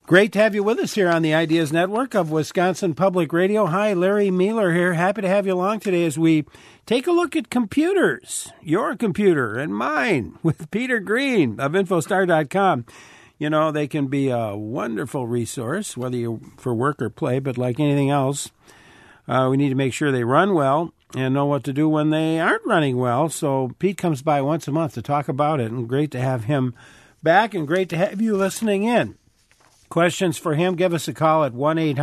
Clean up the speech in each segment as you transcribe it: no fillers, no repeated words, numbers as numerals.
Great to have you with us here on the Ideas Network of Wisconsin Public Radio. Hi, Larry Mueller here. Happy to have you along today as we take a look at computers, your computer and mine, with Peter Green of Infostar.com. You know, they can be a wonderful resource, whether you're for work or play, but like anything else, we need to make sure they run well and know what to do when they aren't running well. So Pete comes by once a month to talk about it, and great to have him back and great to have you listening in. Questions for him, give us a call at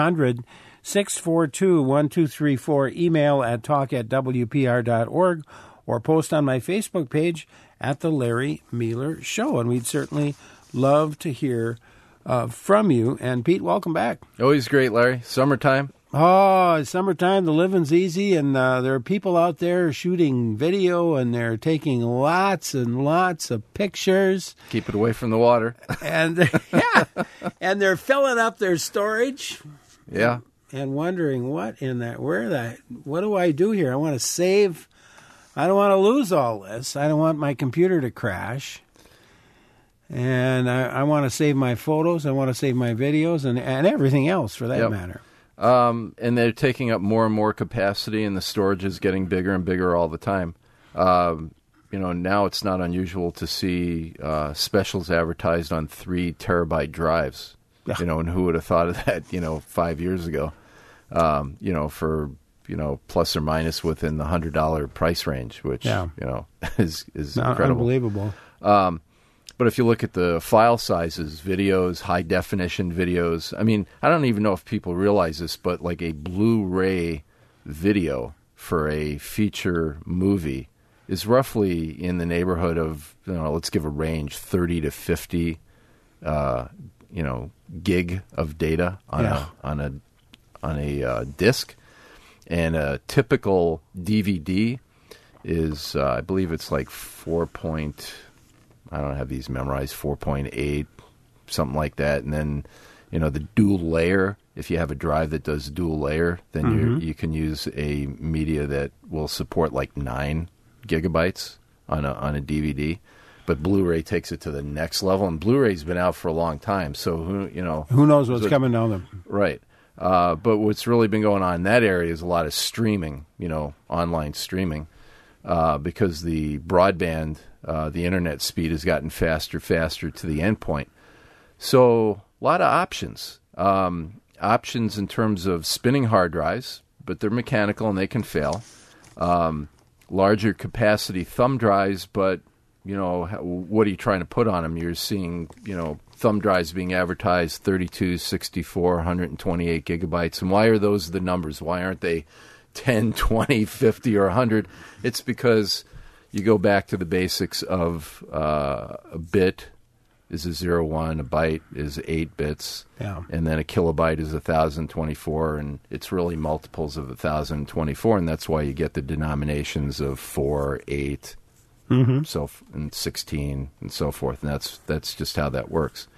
1-800-642-1234, email at talk@wpr.org, or post on my Facebook page at The Larry Mueller Show. And we'd certainly love to hear from you. And Pete, welcome back. Always great, Larry. Summertime. Oh, it's summertime. The living's easy, and there are people out there shooting video, and they're taking lots and lots of pictures. Keep it away from the water. And and they're filling up their storage. Yeah. And wondering what do I do here? I want to save. I don't want to lose all this. I don't want my computer to crash. And I want to save my photos. I want to save my videos and everything else for that matter. And they're taking up more and more capacity, and the storage is getting bigger and bigger all the time. Now it's not unusual to see specials advertised on 3 terabyte drives. Yeah. And who would have thought of that, 5 years ago? For plus or minus within the $100 price range, which is incredible, unbelievable. But if you look at the file sizes, videos, high-definition videos, I mean, I don't even know if people realize this, but like a Blu-ray video for a feature movie is roughly in the neighborhood of, let's give a range, 30 to 50, gig of data on a disc. And a typical DVD is, I believe it's like I don't have these memorized, 4.8, something like that. And then, the dual layer, if you have a drive that does dual layer, then you can use a media that will support like 9 gigabytes on a DVD. But Blu-ray takes it to the next level, and Blu-ray's been out for a long time. So, who knows what's coming down them. Right. But what's really been going on in that area is a lot of streaming, online streaming, because the broadband, the internet speed has gotten faster to the endpoint. So a lot of options. Options in terms of spinning hard drives, but they're mechanical and they can fail. Larger capacity thumb drives, but, what are you trying to put on them? You're seeing, thumb drives being advertised 32, 64, 128 gigabytes. And why are those the numbers? Why aren't they 10, 20, 50, or 100? It's because you go back to the basics of a bit is a 01, a byte is 8 bits, and then a kilobyte is 1,024, and it's really multiples of 1,024, and that's why you get the denominations of 4, 8, and 16, and so forth, and that's just how that works.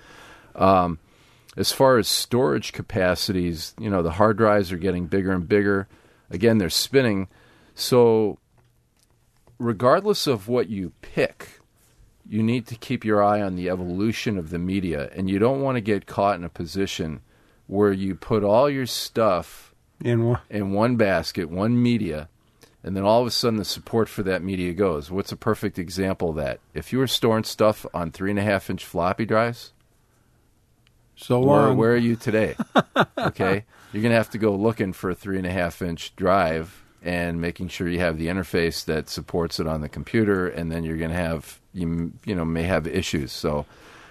As far as storage capacities, the hard drives are getting bigger and bigger. Again, they're spinning, so regardless of what you pick, you need to keep your eye on the evolution of the media, and you don't want to get caught in a position where you put all your stuff in one basket, one media, and then all of a sudden the support for that media goes. What's a perfect example of that? If you were storing stuff on 3.5-inch floppy drives, where are you today? Okay, you're going to have to go looking for a 3.5-inch drive and making sure you have the interface that supports it on the computer, and then you're going to have, may have issues. So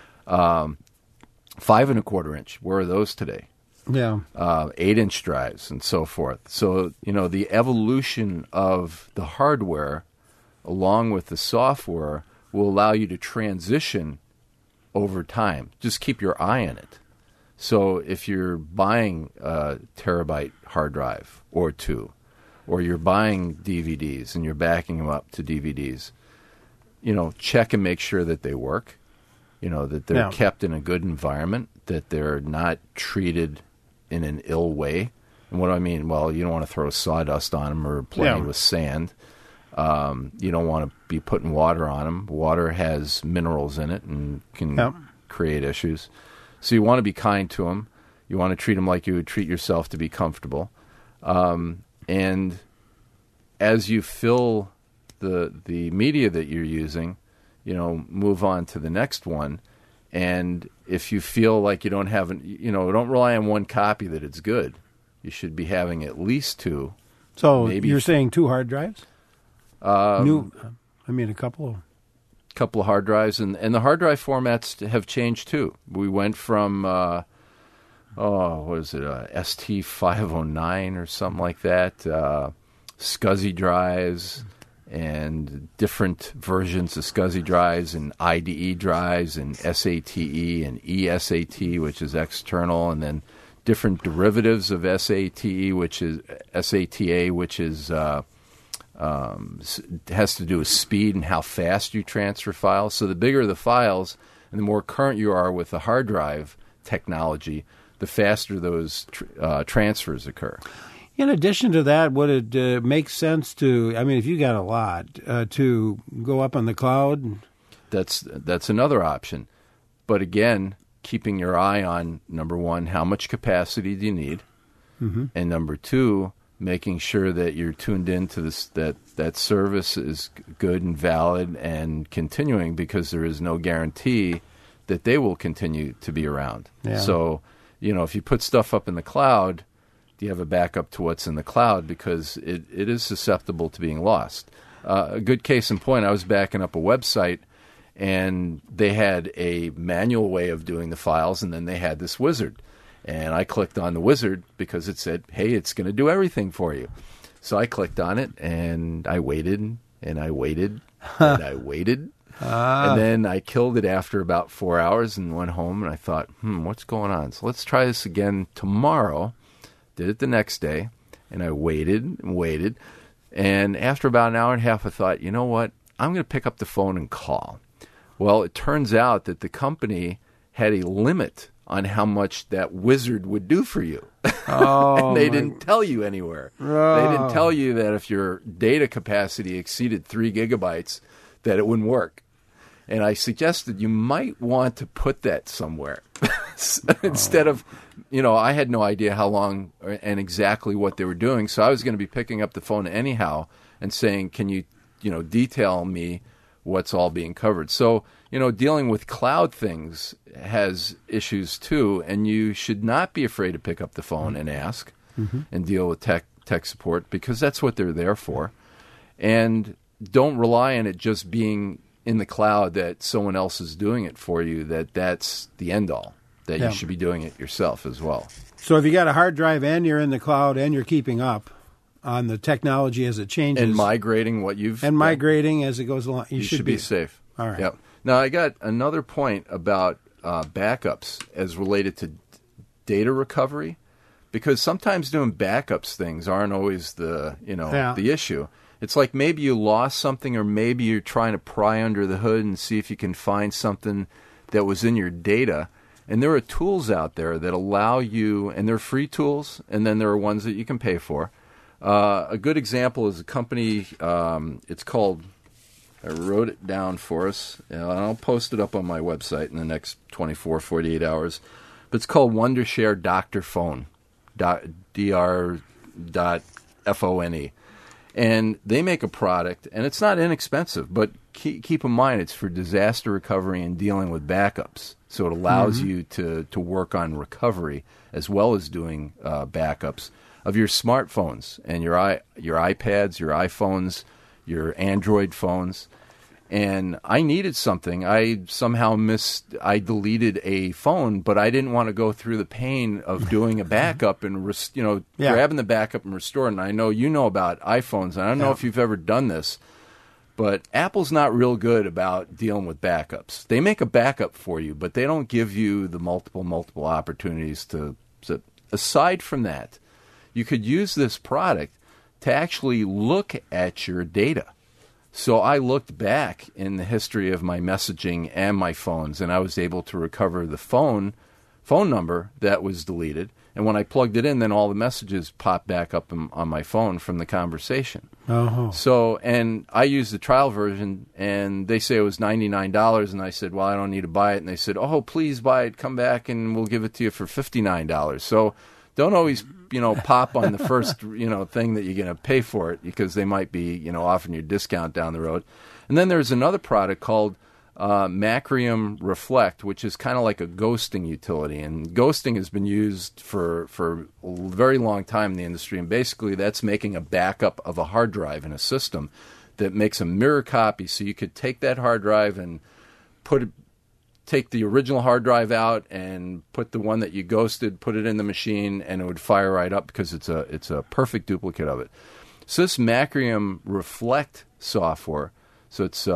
5.25 inch, where are those today? Yeah. 8-inch drives and so forth. So, the evolution of the hardware along with the software will allow you to transition over time. Just keep your eye on it. So if you're buying a terabyte hard drive or 2, or you're buying DVDs and you're backing them up to DVDs, check and make sure that they work, that they're kept in a good environment, that they're not treated in an ill way. And what do I mean? Well, you don't want to throw sawdust on them or play with sand. You don't want to be putting water on them. Water has minerals in it and can create issues. So you want to be kind to them. You want to treat them like you would treat yourself to be comfortable. And as you fill the media that you're using, move on to the next one. And if you feel like you don't have, don't rely on one copy that it's good. You should be having at least 2. So you're saying 2 hard drives? A couple. Couple of hard drives, and the hard drive formats have changed too. We went from ST509 or something like that, SCSI drives, and different versions of SCSI drives, and IDE drives, and SATE and eSAT, which is external, and then different derivatives of SATA, which is has to do with speed and how fast you transfer files. So the bigger the files and the more current you are with the hard drive technology, the faster those transfers occur. In addition to that, would it make sense to, if you got a lot, to go up on the cloud? That's another option. But again, keeping your eye on, number one, how much capacity do you need? Mm-hmm. And number two, making sure that you're tuned into this, that service is good and valid and continuing, because there is no guarantee that they will continue to be around. Yeah. So, if you put stuff up in the cloud, do you have a backup to what's in the cloud? Because it is susceptible to being lost. A good case in point, I was backing up a website, and they had a manual way of doing the files, and then they had this wizard. And I clicked on the wizard because it said, hey, it's going to do everything for you. So I clicked on it, and I waited, and I waited, and I waited. And then I killed it after about 4 hours and went home, and I thought, what's going on? So let's try this again tomorrow. Did it the next day, and I waited and waited. And after about an hour and a half, I thought, you know what? I'm going to pick up the phone and call. Well, it turns out that the company had a limit on how much that wizard would do for you. Oh, and they didn't tell you anywhere. Oh. They didn't tell you that if your data capacity exceeded 3 gigabytes, that it wouldn't work. And I suggested you might want to put that somewhere. Instead of, I had no idea how long and exactly what they were doing, so I was going to be picking up the phone anyhow and saying, can you, detail me what's all being covered? So, dealing with cloud things has issues too, and you should not be afraid to pick up the phone and ask and deal with tech support, because that's what they're there for. And don't rely on it just being in the cloud, that someone else is doing it for you, that's the end all, that you should be doing it yourself as well. So if you got a hard drive and you're in the cloud and you're keeping up on the technology as it changes. And migrating what you've done. Migrating as it goes along. You should be safe. All right. Yep. Now, I got another point about backups as related to data recovery, because sometimes doing backups things aren't always the issue. It's like maybe you lost something, or maybe you're trying to pry under the hood and see if you can find something that was in your data. And there are tools out there that allow you, and they're free tools, and then there are ones that you can pay for. A good example is a company, it's called, I wrote it down for us, and I'll post it up on my website in the next 24, 48 hours. But it's called Wondershare Doctor Phone, dr.phone. And they make a product, and it's not inexpensive, but keep in mind it's for disaster recovery and dealing with backups. So it allows you to work on recovery as well as doing backups of your smartphones and your iPads, your iPhones, your Android phones. And I needed something. I somehow I deleted a phone, but I didn't want to go through the pain of doing a backup and grabbing the backup and restoring. And I know you know about iPhones, and I don't know if you've ever done this, but Apple's not real good about dealing with backups. They make a backup for you, but they don't give you the multiple opportunities to. Aside from that, you could use this product to actually look at your data. So I looked back in the history of my messaging and my phones, and I was able to recover the phone phone number that was deleted. And when I plugged it in, then all the messages popped back up on my phone from the conversation. Oh. So, and I used the trial version, and they say it was $99, and I said, well, I don't need to buy it. And they said, oh, please buy it. Come back, and we'll give it to you for $59. So don't always, pop on the first, thing that you're going to pay for it, because they might be, offering you a discount down the road. And then there's another product called Macrium Reflect, which is kind of like a ghosting utility. And ghosting has been used for a very long time in the industry. And basically that's making a backup of a hard drive in a system that makes a mirror copy. So you could take that hard drive and take the original hard drive out and put the one that you ghosted, put it in the machine, and it would fire right up because it's a perfect duplicate of it. So this Macrium Reflect software, so it's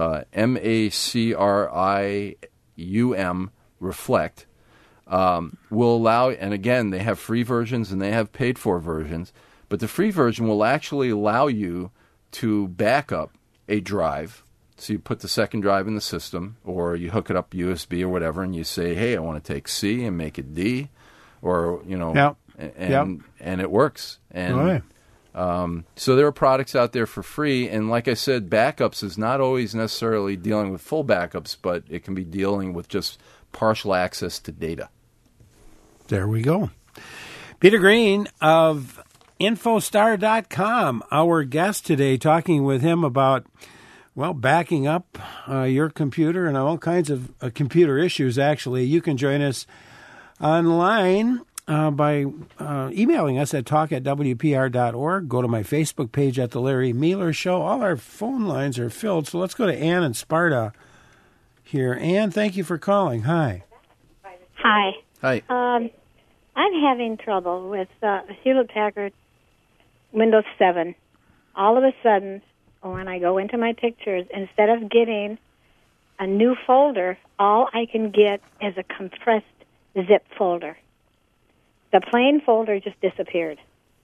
MACRIUM Reflect, will allow, and again, they have free versions and they have paid-for versions, but the free version will actually allow you to back up a drive. So you put the second drive in the system, or you hook it up USB or whatever, and you say, hey, I want to take C and make it D, or, and it works. And right. So there are products out there for free, and like I said, backups is not always necessarily dealing with full backups, but it can be dealing with just partial access to data. There we go. Peter Green of Infostar.com, our guest today, talking with him about, backing up your computer and all kinds of computer issues, actually. You can join us online by emailing us at talk@wpr.org. Go to my Facebook page at The Larry Meeler Show. All our phone lines are filled, so let's go to Ann in Sparta here. Ann, thank you for calling. Hi. Hi. Hi. I'm having trouble with Hewlett-Packard Windows 7. All of a sudden, when I go into my pictures, instead of getting a new folder, all I can get is a compressed zip folder. The plain folder just disappeared.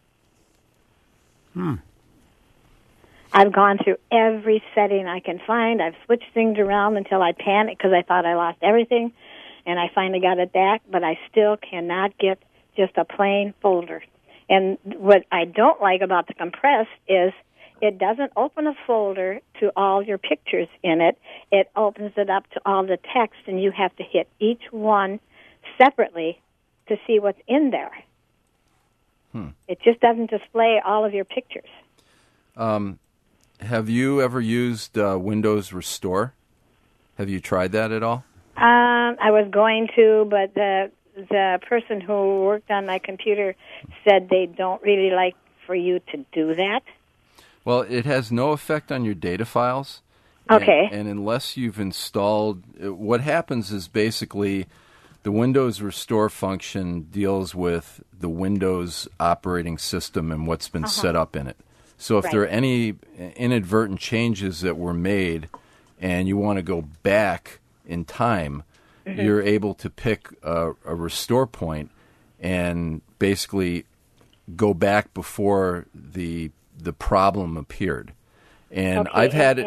I've gone through every setting I can find. I've switched things around until I panicked because I thought I lost everything, and I finally got it back, but I still cannot get just a plain folder. And what I don't like about the compressed is it doesn't open a folder to all your pictures in it. It opens it up to all the text, and you have to hit each one separately to see what's in there. It just doesn't display all of your pictures. Have you ever used Windows Restore? Have you tried that at all? I was going to, but the person who worked on my computer said they don't really like for you to do that. Well, it has no effect on your data files. Okay. And unless you've installed, what happens is basically the Windows Restore function deals with the Windows operating system and what's been set up in it. So if there are any inadvertent changes that were made and you want to go back in time, you're able to pick a restore point and basically go back before the problem appeared. And I've had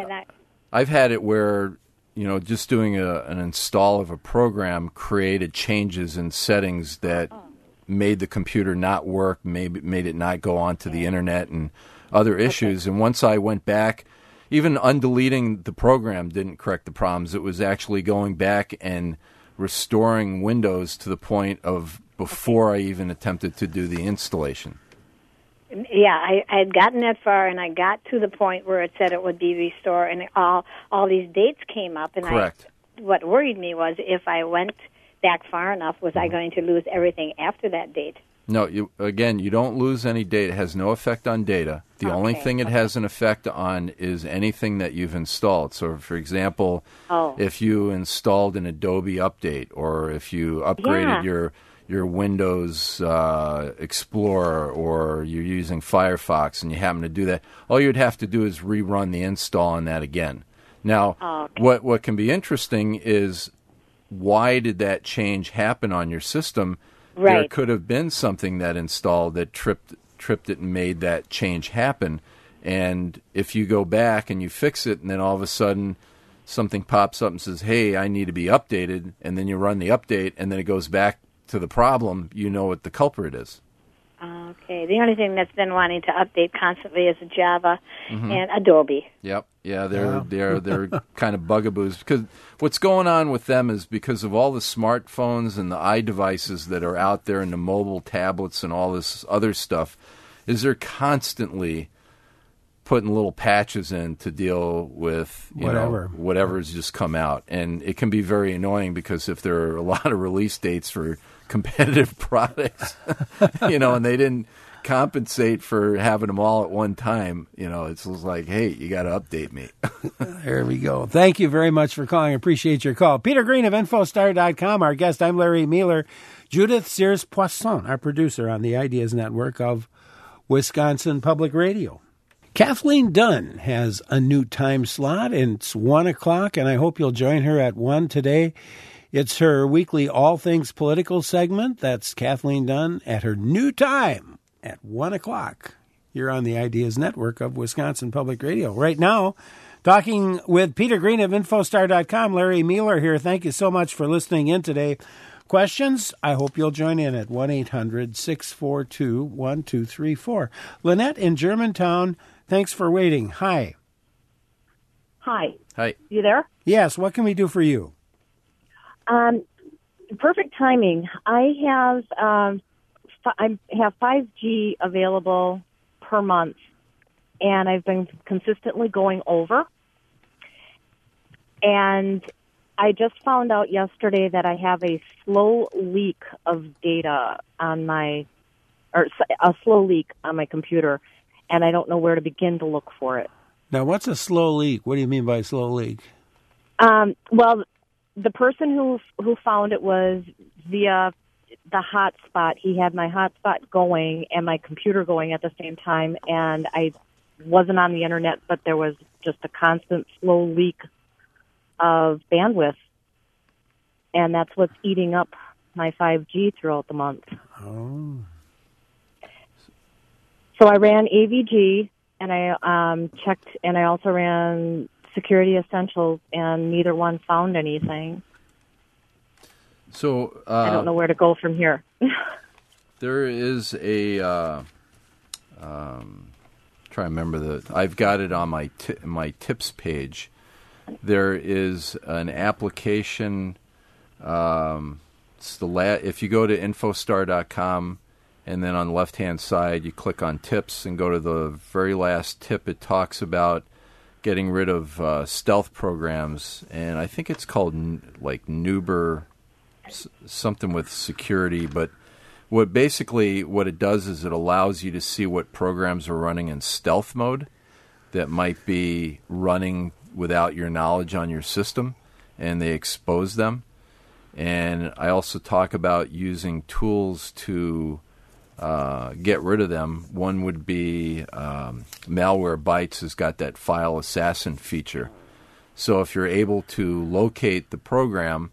it where, just doing an install of a program created changes in settings that made the computer not work, made it not go onto the internet and other issues. And once I went back, even undeleting the program didn't correct the problems. It was actually going back and restoring Windows to the point of before I even attempted to do the installation. Yeah, I had gotten that far, and I got to the point where it said it would be restored, and all these dates came up. And correct. What worried me was if I went back far enough, was I going to lose everything after that date? No, you don't lose any data. It has no effect on data. The only thing it has an effect on is anything that you've installed. So, for example, if you installed an Adobe update or if you upgraded your Windows Explorer or you're using Firefox and you happen to do that, all you'd have to do is rerun the install on that again. Now, what can be interesting is why did that change happen on your system? Right. There could have been something that installed that tripped it and made that change happen. And if you go back and you fix it and then all of a sudden something pops up and says, hey, I need to be updated, and then you run the update and then it goes back to the problem, you know what the culprit is. Okay. The only thing that's been wanting to update constantly is Java and Adobe. Yep. Yeah, they're kind of bugaboos, because what's going on with them is because of all the smartphones and the iDevices that are out there and the mobile tablets and all this other stuff, is they're constantly putting little patches in to deal with whatever's just come out. And it can be very annoying, because if there are a lot of release dates for competitive products, and they didn't compensate for having them all at one time, it's just like, hey, you got to update me. There we go. Thank you very much for calling. Appreciate your call. Peter Green of Infostar.com, our guest. I'm Larry Mueller. Judith Sears-Poisson, our producer on the Ideas Network of Wisconsin Public Radio. Kathleen Dunn has a new time slot, and it's 1 o'clock, and I hope you'll join her at 1 today. It's her weekly All Things Political segment. That's Kathleen Dunn at her new time at 1 o'clock. You're on the Ideas Network of Wisconsin Public Radio. Right now, talking with Peter Green of Infostar.com, Larry Mueller here. Thank you so much for listening in today. Questions? I hope you'll join in at 1-800-642-1234. Lynette in Germantown, thanks for waiting. Hi. Hi. Hi. You there? Yes, what can we do for you? Perfect timing. I have 5G available per month, and I've been consistently going over. And I just found out yesterday that I have a slow leak of data on a slow leak on my computer, and I don't know where to begin to look for it. Now, what's a slow leak? What do you mean by slow leak? Well, the person who found it was via the hotspot. He had my hotspot going and my computer going at the same time, and I wasn't on the internet, but there was just a constant slow leak of bandwidth, and that's what's eating up my 5G throughout the month. Oh. So I ran AVG, and I checked, and I also ran Security Essentials, and neither one found anything. So I don't know where to go from here. There is a try to remember I've got it on my tips page. There is an application. It's if you go to Infostar.com, and then on the left-hand side you click on tips and go to the very last tip. It talks about getting rid of stealth programs, and I think it's called like Nuber, something with security. But what it does is it allows you to see what programs are running in stealth mode that might be running without your knowledge on your system, and they expose them. And I also talk about using tools to get rid of them. One would be Malwarebytes has got that file assassin feature. So if you're able to locate the program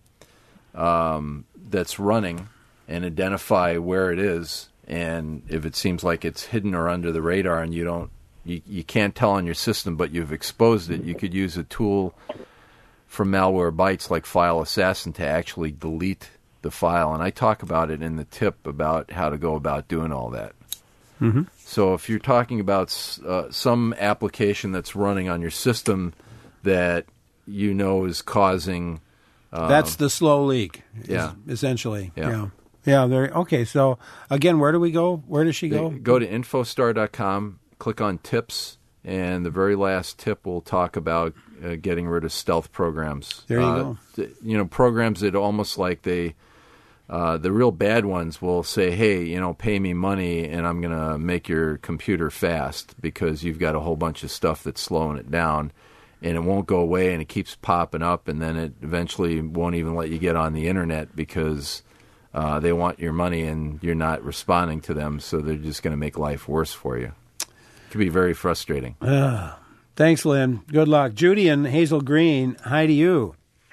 that's running and identify where it is, and if it seems like it's hidden or under the radar and you can't tell on your system, but you've exposed it, you could use a tool from Malwarebytes like File Assassin to actually delete the file. And I talk about it in the tip about how to go about doing all that. Mm-hmm. So if you're talking about some application that's running on your system that you know is causing... that's the slow leak, essentially. Yeah. Okay, so again, where do we go? Where does she go? Go to Infostar.com, click on tips, and the very last tip will talk about getting rid of stealth programs. There you go. Programs that almost like the real bad ones will say, hey, pay me money and I'm going to make your computer fast because you've got a whole bunch of stuff that's slowing it down, and it won't go away, and it keeps popping up, and then it eventually won't even let you get on the internet because they want your money and you're not responding to them, so they're just going to make life worse for you. It can be very frustrating. Thanks, Lynn. Good luck. Judy and Hazel Green, hi to you.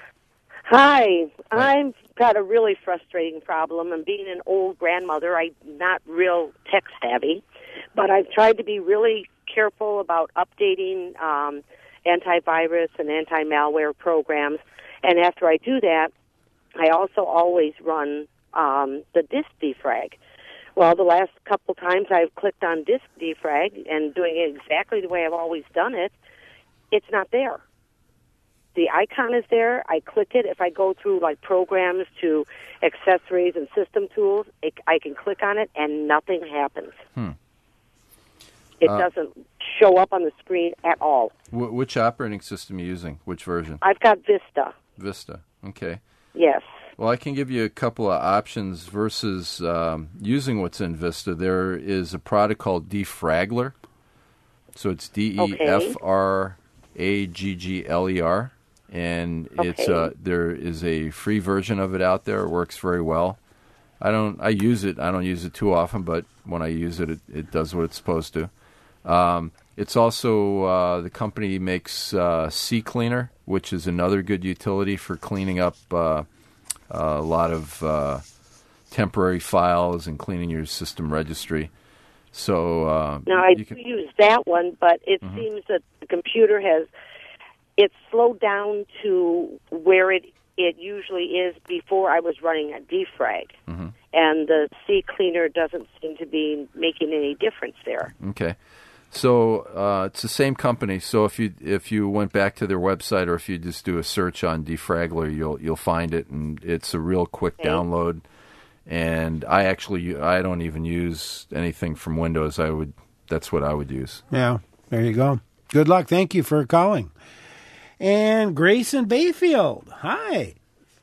Hi. I've got a really frustrating problem, and being an old grandmother, I'm not real tech savvy, but I've tried to be really careful about updating antivirus and anti-malware programs, and after I do that, I also always run the disk defrag. Well, the last couple times I've clicked on disk defrag and doing it exactly the way I've always done it, it's not there. The icon is there. I click it. If I go through like programs to accessories and system tools, I can click on it and nothing happens. It doesn't show up on the screen at all. Which operating system are you using? Which version? I've got Vista. Vista. Okay. Yes. Well, I can give you a couple of options versus using what's in Vista. There is a product called Defraggler. So it's DEFRAGGLER. And it's there is a free version of it out there. It works very well. I use it. I don't use it too often, but when I use it, it does what it's supposed to. It's also the company makes CCleaner, which is another good utility for cleaning up a lot of temporary files and cleaning your system registry. So now I do use that one, but it seems that the computer it's slowed down to where it usually is before I was running a defrag. And the CCleaner doesn't seem to be making any difference there. Okay. So it's the same company. So if you went back to their website, or if you just do a search on Defraggler, you'll find it, and it's a real quick download. And I don't even use anything from Windows. That's what I would use. Yeah, there you go. Good luck. Thank you for calling. And Grace in Bayfield. Hi.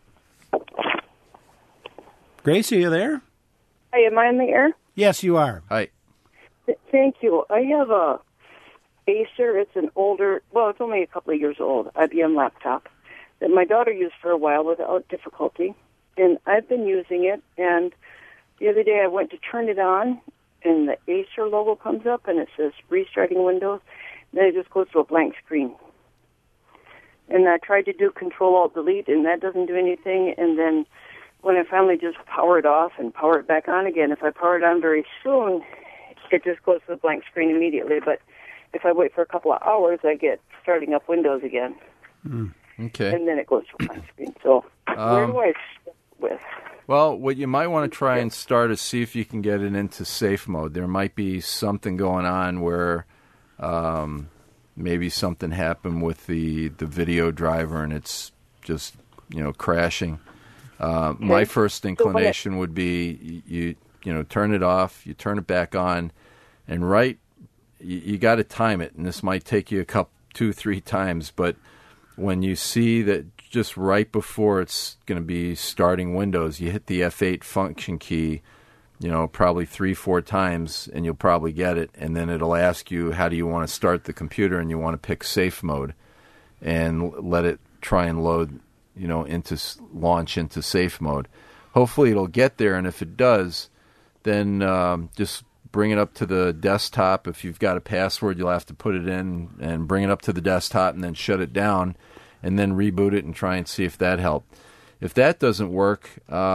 Grace, are you there? Hi, am I in the air? Yes, you are. Hi. Thank you. I have a Acer. It's an older, it's only a couple of years old, IBM laptop that my daughter used for a while without difficulty. And I've been using it, and the other day I went to turn it on, and the Acer logo comes up, and it says restarting Windows. Then it just goes to a blank screen. And I tried to do Control-Alt-Delete, and that doesn't do anything. And then when I finally just power it off and power it back on again, if I power it on very soon, it just goes to the blank screen immediately. But if I wait for a couple of hours, I get starting up Windows again. Okay. And then it goes to a blank screen. So where do I start with? Well, what you might want to try and start is see if you can get it into safe mode. There might be something going on where maybe something happened with the video driver and it's just, crashing. My first inclination would be you turn it off, you turn it back on, and you got to time it, and this might take you 2-3 times, but when you see that just right before it's going to be starting Windows, you hit the F8 function key, probably 3-4 times, and you'll probably get it, and then it'll ask you how do you want to start the computer, and you want to pick safe mode and let it try and load, launch into safe mode. Hopefully it'll get there, and if it does, then just bring it up to the desktop. If you've got a password, you'll have to put it in and bring it up to the desktop and then shut it down and then reboot it and try and see if that helped. If that doesn't work,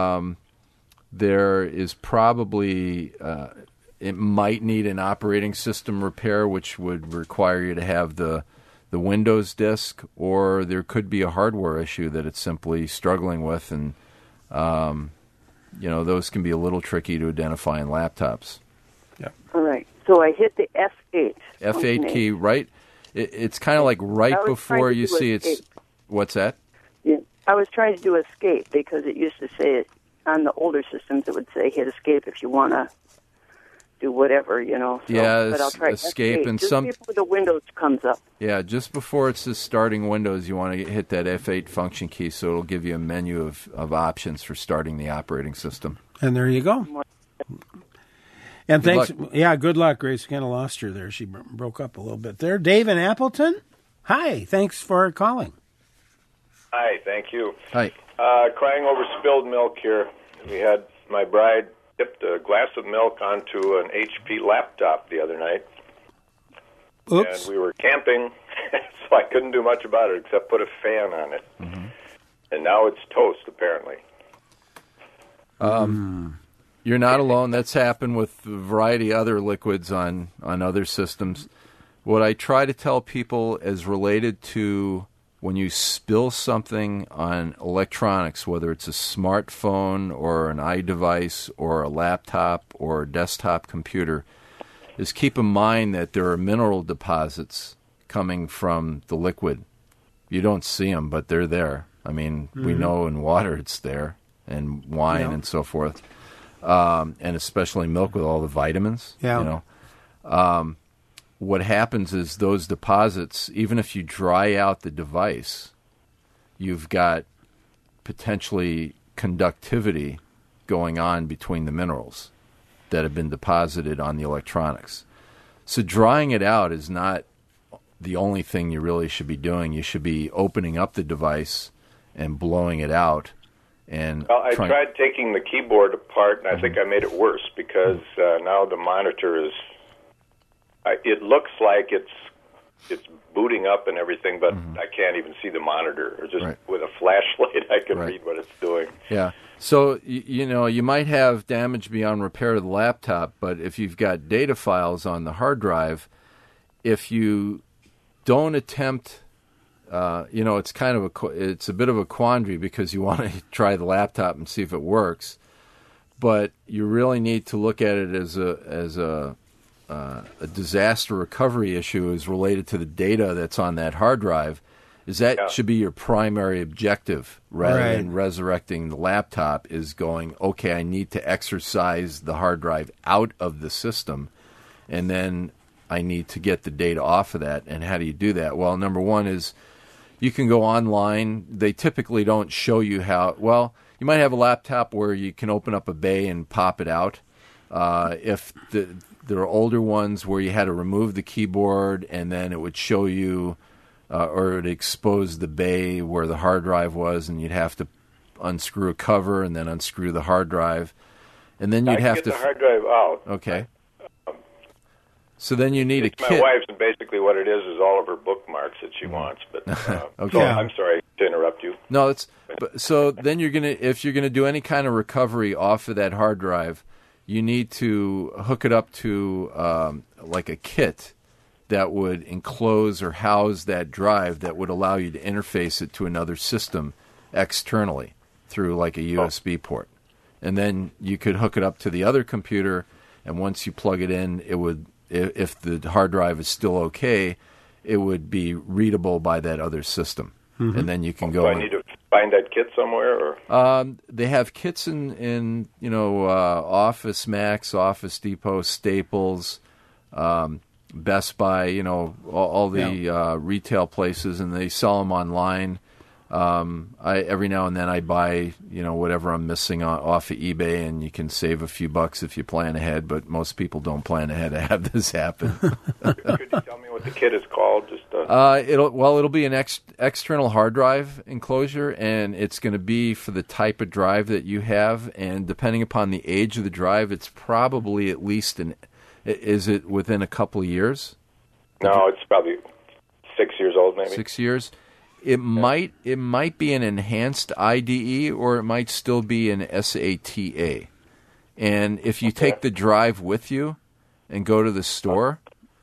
there is probably it might need an operating system repair, which would require you to have the Windows disk, or there could be a hardware issue that it's simply struggling with, and those can be a little tricky to identify in laptops. Yeah. All right. So I hit the F8. F8 key, right? It's kind of like right before you see it's... What's that? Yeah. I was trying to do escape because it used to say it on the older systems. It would say hit escape if you want to do whatever, So, yeah, but I'll try escape F8, and just before the Windows comes up. Yeah, just before it's just starting Windows, you want to hit that F8 function key, so it'll give you a menu of options for starting the operating system. And there you go. And Good thanks. luck. Yeah, good luck, Grace. Kind of lost her there. She broke up a little bit there. Dave in Appleton. Hi. Thanks for calling. Hi. Thank you. Hi. Crying over spilled milk here. We had my bride tipped a glass of milk onto an HP laptop the other night. Oops. And we were camping, so I couldn't do much about it except put a fan on it. Mm-hmm. And now it's toast, apparently. You're not alone. That's happened with a variety of other liquids on other systems. What I try to tell people as related to when you spill something on electronics, whether it's a smartphone or an iDevice or a laptop or a desktop computer, is keep in mind that there are mineral deposits coming from the liquid. You don't see them, but they're there. I mean, we know in water it's there, and wine and so forth, and especially milk with all the vitamins. Yeah. You know, what happens is those deposits, even if you dry out the device, you've got potentially conductivity going on between the minerals that have been deposited on the electronics. So drying it out is not the only thing you really should be doing. You should be opening up the device and blowing it out. And I tried taking the keyboard apart, and I think I made it worse because now the monitor is. It looks like it's booting up and everything, but I can't even see the monitor. Or just with a flashlight, I can read what it's doing. Yeah. So, you know, you might have damage beyond repair to the laptop, but if you've got data files on the hard drive, if you don't attempt, you know, it's kind of it's a bit of a quandary because you want to try the laptop and see if it works, but you really need to look at it as a disaster recovery issue is related to the data that's on that hard drive. Is that should be your primary objective rather than resurrecting the laptop, is going, okay, I need to exercise the hard drive out of the system, and then I need to get the data off of that. And how do you do that? Well, number one is you can go online. They typically don't show you how. Well, you might have a laptop where you can open up a bay and pop it out. If there are older ones where you had to remove the keyboard and then it would show you or it would expose the bay where the hard drive was, and you'd have to unscrew a cover and then unscrew the hard drive. And then you'd have to get the hard drive out. Okay. So then you need a kit. My wife's, and basically what it is all of her bookmarks that she wants. But okay. So I'm sorry to interrupt you. No, so then if you're gonna do any kind of recovery off of that hard drive, you need to hook it up to like a kit that would enclose or house that drive that would allow you to interface it to another system externally through like a USB port. And then you could hook it up to the other computer, and once you plug it in, it would, if the hard drive is still okay, it would be readable by that other system. And then you can go. Do I need to find that kit somewhere? Or? They have kits in Office Max, Office Depot, Staples, Best Buy, you know, all the retail places, and they sell them online. Every now and then I buy, you know, whatever I'm missing off of eBay, and you can save a few bucks if you plan ahead, but most people don't plan ahead to have this happen. Could you tell me what the kit is called? Just it'll be an external hard drive enclosure, and it's going to be for the type of drive that you have, and depending upon the age of the drive, it's probably at least is it within a couple of years? No, it's probably 6 years old, maybe. 6 years. It might be an enhanced IDE, or it might still be an SATA. And if you take the drive with you and go to the store,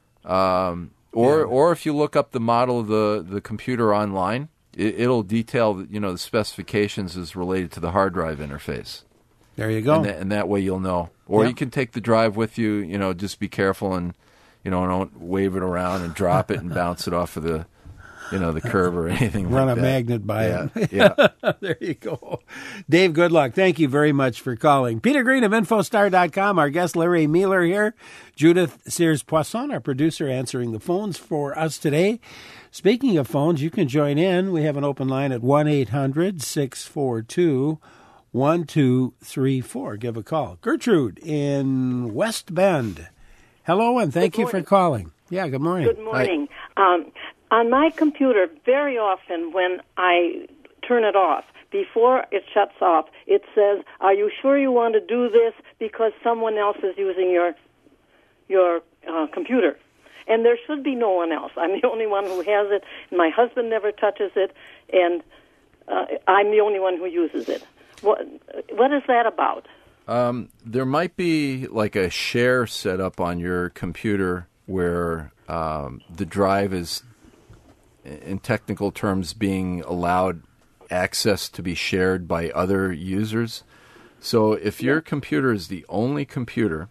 or if you look up the model of the computer online, it'll detail, you know, the specifications as related to the hard drive interface. There you go. And that way you'll know. Or you can take the drive with you. You know, just be careful and, you know, don't wave it around and drop it and bounce it off of the, you know, the curb or anything Run like that. Run a magnet by it. Yeah. There you go. Dave, good luck. Thank you very much for calling. Peter Green of Infostar.com. Our guest, Larry Mueller here. Judith Sears-Poisson, our producer, answering the phones for us today. Speaking of phones, you can join in. We have an open line at 1-800-642-1234. Give a call. Gertrude in West Bend. Hello, and thank you for calling. Yeah, good morning. Good morning. On my computer, very often when I turn it off, before it shuts off, it says, "Are you sure you want to do this because someone else is using your computer?" And there should be no one else. I'm the only one who has it, and my husband never touches it, and I'm the only one who uses it. What is that about? There might be like a share set up on your computer where the drive is in technical terms, being allowed access to be shared by other users. So if your computer is the only computer,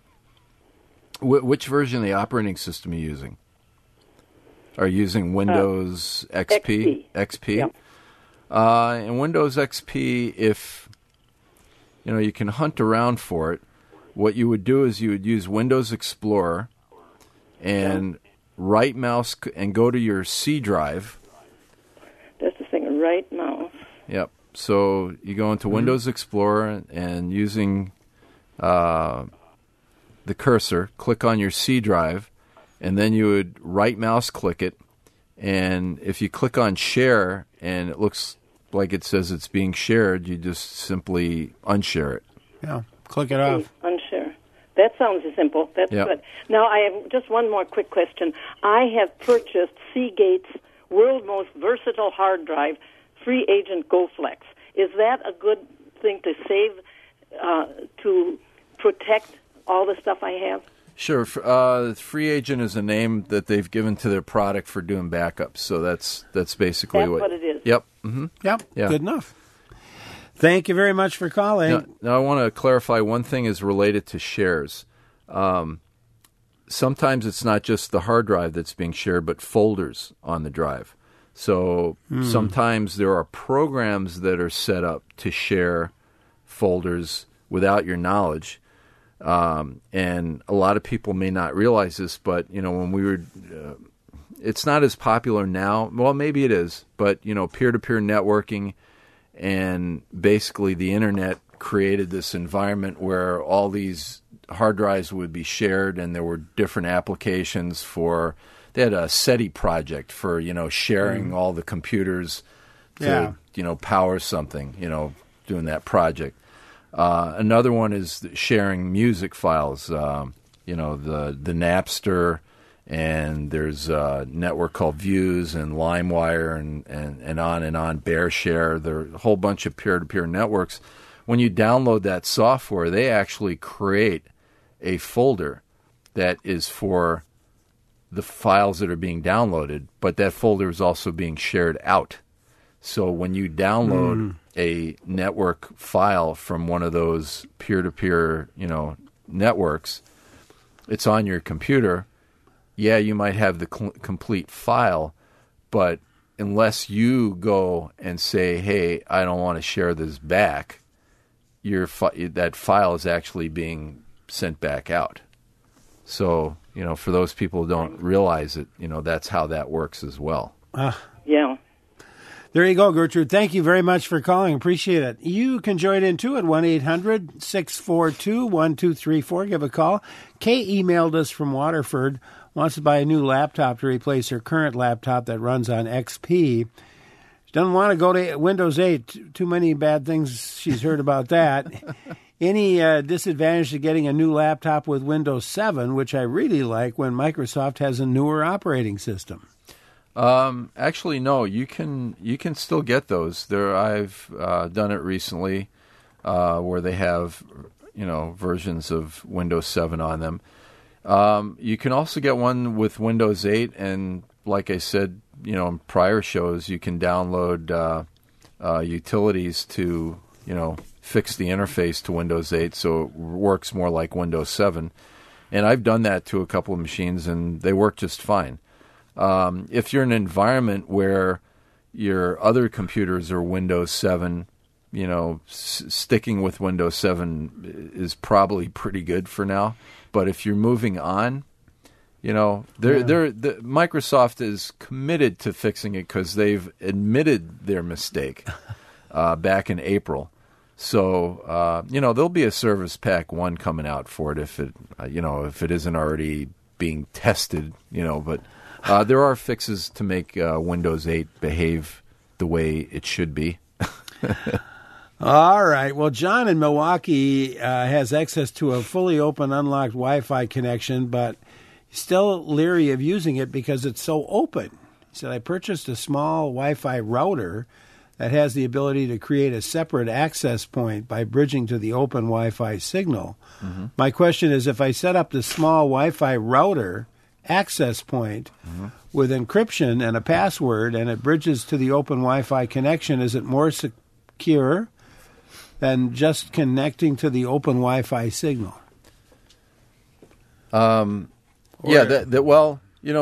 which version of the operating system are you using? Are you using Windows XP? XP? Yeah. In Windows XP, if you can hunt around for it, what you would do is you would use Windows Explorer and right mouse and go to your C drive. That's the thing, right mouse. Yep. So you go into Windows Explorer and using the cursor, click on your C drive, and then you would right mouse click it. And if you click on share and it looks like it says it's being shared, you just simply unshare it. Yeah, click it off. Unshare. That sounds simple. That's good. Now, I have just one more quick question. I have purchased Seagate's world's most versatile hard drive, Free Agent GoFlex. Is that a good thing to save, to protect all the stuff I have? Sure. Free Agent is a name that they've given to their product for doing backups. So that's basically what it is. Yep. Mm-hmm. Yep. Yeah. Good enough. Thank you very much for calling. Now I want to clarify one thing is related to shares. Sometimes it's not just the hard drive that's being shared, but folders on the drive. So sometimes there are programs that are set up to share folders without your knowledge. And a lot of people may not realize this, but, when we were, it's not as popular now. Well, maybe it is, but, peer-to-peer networking and basically the internet created this environment where all these hard drives would be shared and there were different applications for, they had a SETI project for, sharing all the computers to, power something, doing that project. Another one is sharing music files, the Napster, and there's a network called Views and LimeWire and on, BearShare. There are a whole bunch of peer-to-peer networks. When you download that software, they actually create a folder that is for the files that are being downloaded, but that folder is also being shared out. So when you download a network file from one of those peer-to-peer, networks, it's on your computer. Yeah, you might have the complete file, but unless you go and say, "Hey, I don't want to share this back," that file is actually being sent back out. So, for those people who don't realize it, that's how that works as well. Yeah. There you go, Gertrude. Thank you very much for calling. Appreciate it. You can join in, too, at 1-800-642-1234. Give a call. Kay emailed us from Waterford, wants to buy a new laptop to replace her current laptop that runs on XP. She doesn't want to go to Windows 8. Too many bad things she's heard about that. Any disadvantage to getting a new laptop with Windows 7, which I really like when Microsoft has a newer operating system? Actually, no. You can still get those. I've done it recently, where they have versions of Windows 7 on them. You can also get one with Windows 8, and like I said, in prior shows, you can download utilities to fix the interface to Windows 8 so it works more like Windows 7. And I've done that to a couple of machines, and they work just fine. If you're in an environment where your other computers are Windows 7, sticking with Windows 7 is probably pretty good for now. But if you're moving on, Microsoft is committed to fixing it because they've admitted their mistake back in April. So, there'll be a Service Pack 1 coming out for it if it isn't already being tested, but... there are fixes to make Windows 8 behave the way it should be. All right. Well, John in Milwaukee has access to a fully open, unlocked Wi-Fi connection, but he's still leery of using it because it's so open. He said, I purchased a small Wi-Fi router that has the ability to create a separate access point by bridging to the open Wi-Fi signal. Mm-hmm. My question is, if I set up the small Wi-Fi router, access point with encryption and a password, and it bridges to the open Wi-Fi connection. Is it more secure than just connecting to the open Wi-Fi signal? Well,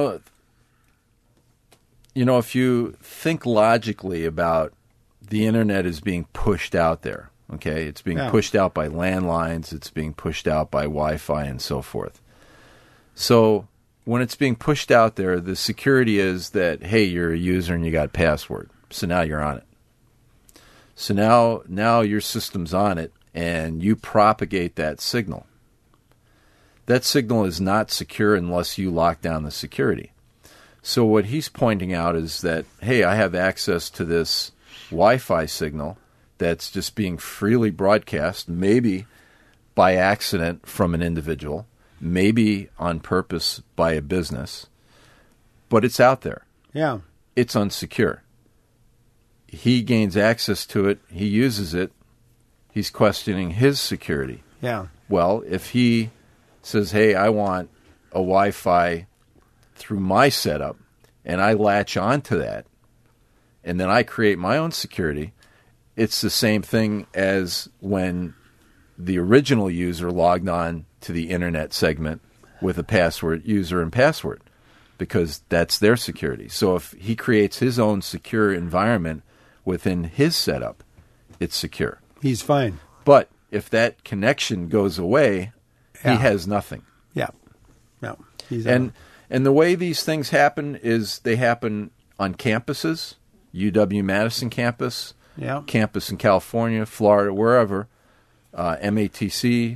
if you think logically about the internet is being pushed out there, okay, it's being pushed out by landlines, it's being pushed out by Wi-Fi and so forth. So when it's being pushed out there, the security is that, hey, you're a user and you got a password. So now you're on it. So now your system's on it and you propagate that signal. That signal is not secure unless you lock down the security. So what he's pointing out is that, hey, I have access to this Wi-Fi signal that's just being freely broadcast, maybe by accident from an individual, maybe on purpose by a business, but it's out there. Yeah. It's unsecure. He gains access to it. He uses it. He's questioning his security. Yeah. Well, if he says, hey, I want a Wi-Fi through my setup, and I latch onto that, and then I create my own security, it's the same thing as when the original user logged on to the internet segment with a password, user and password, because that's their security. So if he creates his own secure environment within his setup, it's secure. He's fine. But if that connection goes away, he has nothing. Yeah. No. And the way these things happen is they happen on campuses, UW-Madison campus, campus in California, Florida, wherever, MATC,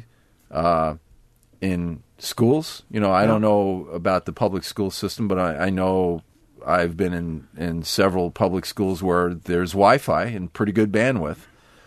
in schools. I don't know about the public school system, but I know I've been in several public schools where there's Wi-Fi and pretty good bandwidth.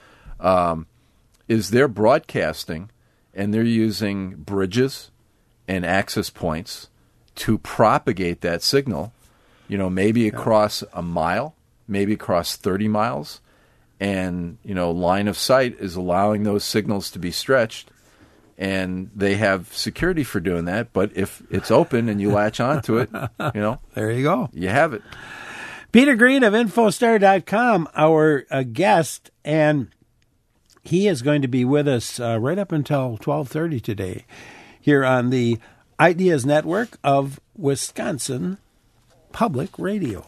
Is they're broadcasting and they're using bridges and access points to propagate that signal, maybe across a mile, maybe across 30 miles. And, line of sight is allowing those signals to be stretched. And they have security for doing that. But if it's open and you latch onto it, there you go. You have it. Peter Green of Infostar.com, our guest, and he is going to be with us right up until 12:30 today here on the Ideas Network of Wisconsin Public Radio.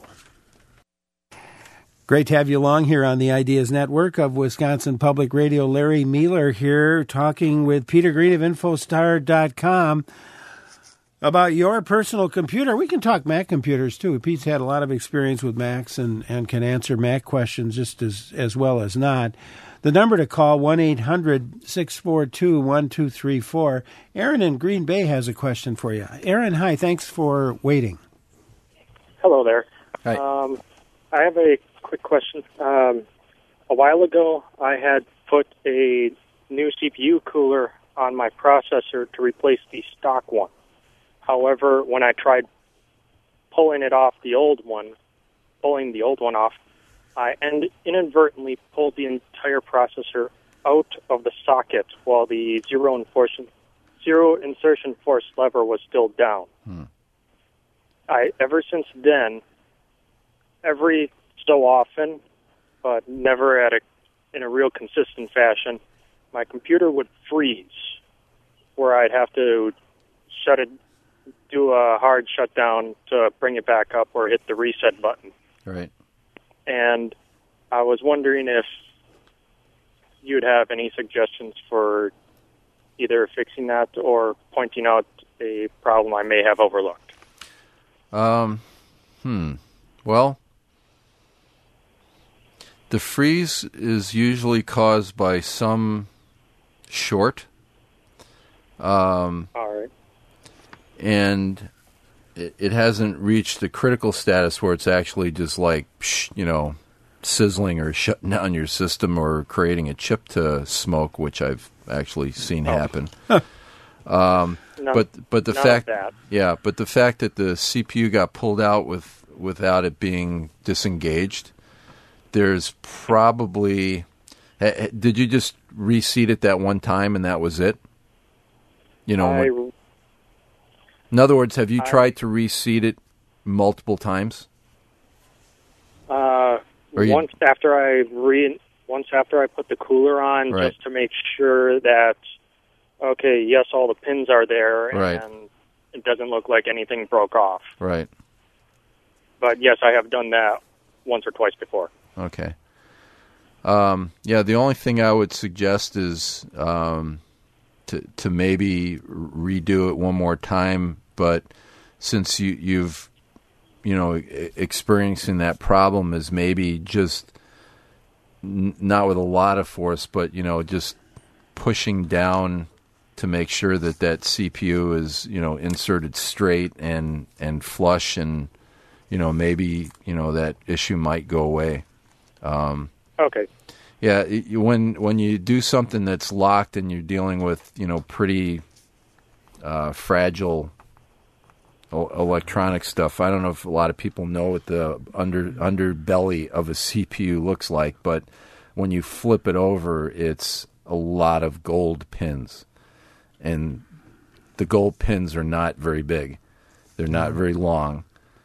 Great to have you along here on the Ideas Network of Wisconsin Public Radio. Larry Mealer here talking with Peter Green of Infostar.com about your personal computer. We can talk Mac computers, too. Pete's had a lot of experience with Macs and can answer Mac questions just as well as not. The number to call, 1-800-642-1234. Aaron in Green Bay has a question for you. Aaron, hi. Thanks for waiting. Hello there. Hi. I have a quick question. A while ago, I had put a new CPU cooler on my processor to replace the stock one. However, when I tried pulling the old one off, I inadvertently pulled the entire processor out of the socket while the zero insertion force lever was still down. Ever since then, every so often, but never in a real consistent fashion, my computer would freeze, where I'd have to do a hard shutdown to bring it back up or hit the reset button. Right. And I was wondering if you'd have any suggestions for either fixing that or pointing out a problem I may have overlooked. Well, the freeze is usually caused by some short. All right. And it hasn't reached the critical status where it's actually just like, sizzling or shutting down your system or creating a chip to smoke, which I've actually seen happen. But the fact that the CPU got pulled out without it being disengaged, there's probably. Did you just reseat it that one time and that was it? In other words, have you tried to reseat it multiple times? Once after I put the cooler on, Right. just to make sure that, okay, yes, all the pins are there, Right. and it doesn't look like anything broke off. Right. But yes, I have done that once or twice before. Okay. Yeah, the only thing I would suggest is to maybe redo it one more time. But since you've experiencing that problem, is maybe just not with a lot of force, but just pushing down to make sure that CPU is inserted straight and flush, and maybe that issue might go away. Okay. Yeah, when you do something that's locked and you're dealing with pretty fragile electronic stuff. I don't know if a lot of people know what the underbelly of a CPU looks like, but when you flip it over, it's a lot of gold pins, and the gold pins are not very big. They're not very long,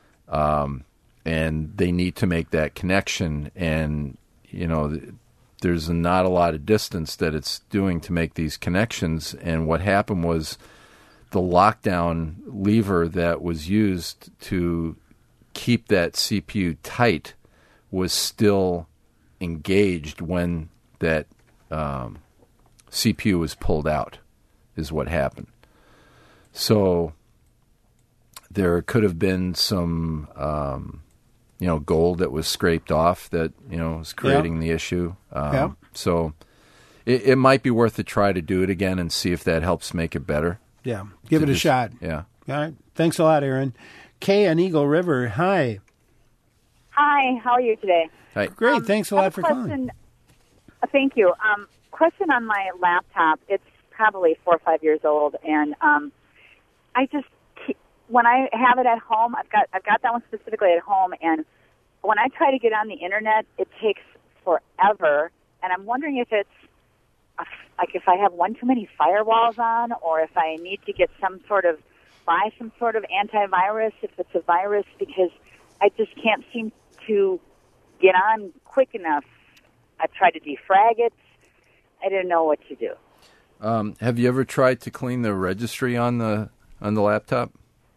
and they need to make that connection, and there's not a lot of distance that it's doing to make these connections. And what happened was the lockdown lever that was used to keep that CPU tight was still engaged when that CPU was pulled out, is what happened. So there could have been some gold that was scraped off that was creating the issue. So it might be worth a try to do it again and see if that helps make it better. Yeah, give it a shot. Yeah. All right. Thanks a lot, Aaron. Kay on Eagle River. Hi. Hi. How are you today? Hi. Great. Thanks a lot for calling. Thank you. Question on my laptop. It's probably 4 or 5 years old, and I just when I have it at home, I've got that one specifically at home, and when I try to get on the internet, it takes forever. And I'm wondering if it's like if I have one too many firewalls on, or if I need to get buy some sort of antivirus if it's a virus, because I just can't seem to get on quick enough. I've tried to defrag it. I didn't know what to do. Have you ever tried to clean the registry on the laptop?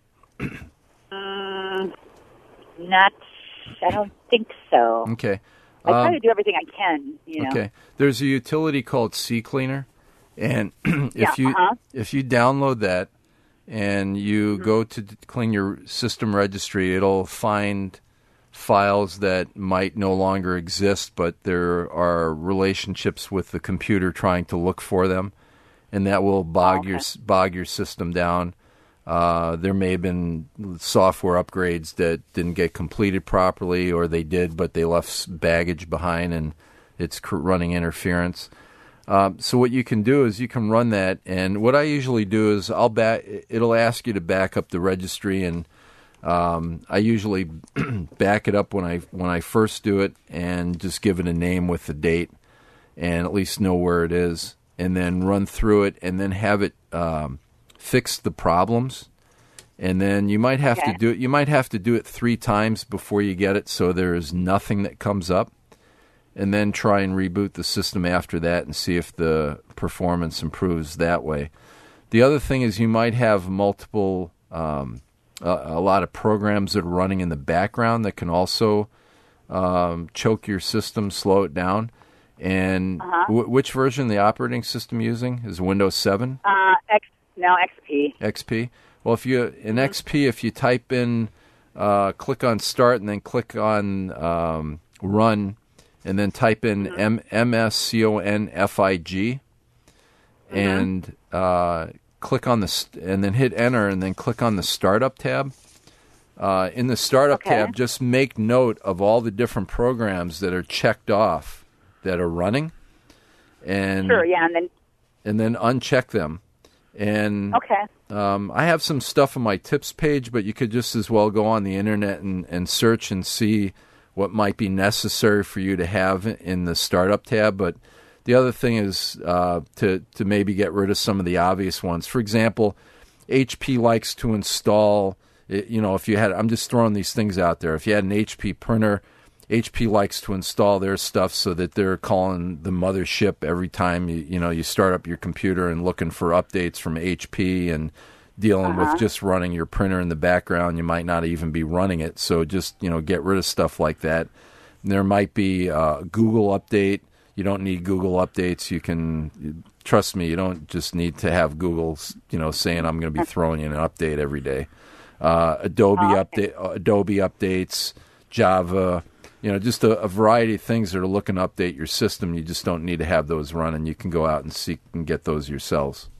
I don't think so. Okay. I try to do everything I can, Okay. There's a utility called CCleaner, and if you download that and you go to clean your system registry, it'll find files that might no longer exist, but there are relationships with the computer trying to look for them, and that will bog your system down. There may have been software upgrades that didn't get completed properly, or they did, but they left baggage behind, and it's running interference. So what you can do is you can run that, and what I usually do is it'll ask you to back up the registry, and I usually back it up when I first do it, and just give it a name with the date, and at least know where it is, and then run through it, and then have it fix the problems, and then you might have to do it. You might have to do it 3 times before you get it, so there is nothing that comes up, and then try and reboot the system after that and see if the performance improves that way. The other thing is you might have multiple, a lot of programs that are running in the background that can also choke your system, slow it down. And which version of the operating system using is Windows 7? XP. XP. Well, if you in XP, if you type in, click on Start and then click on Run, and then type in MSCONFIG, and click on and then hit Enter, and then click on the Startup tab. In the Startup tab, just make note of all the different programs that are checked off that are running, and and then uncheck them. And I have some stuff on my tips page, but you could just as well go on the internet and search and see what might be necessary for you to have in the Startup tab. But the other thing is to maybe get rid of some of the obvious ones. For example, HP likes to install, if you had, I'm just throwing these things out there. If you had an HP printer, HP likes to install their stuff so that they're calling the mothership every time you start up your computer and looking for updates from HP and dealing with just running your printer in the background. You might not even be running it. So just, get rid of stuff like that. There might be a Google update. You don't need Google updates. You can, trust me, you don't just need to have Google, saying I'm going to be throwing in an update every day. Adobe updates, Java, just a variety of things that are looking to update your system. You just don't need to have those running. You can go out and seek and get those yourself.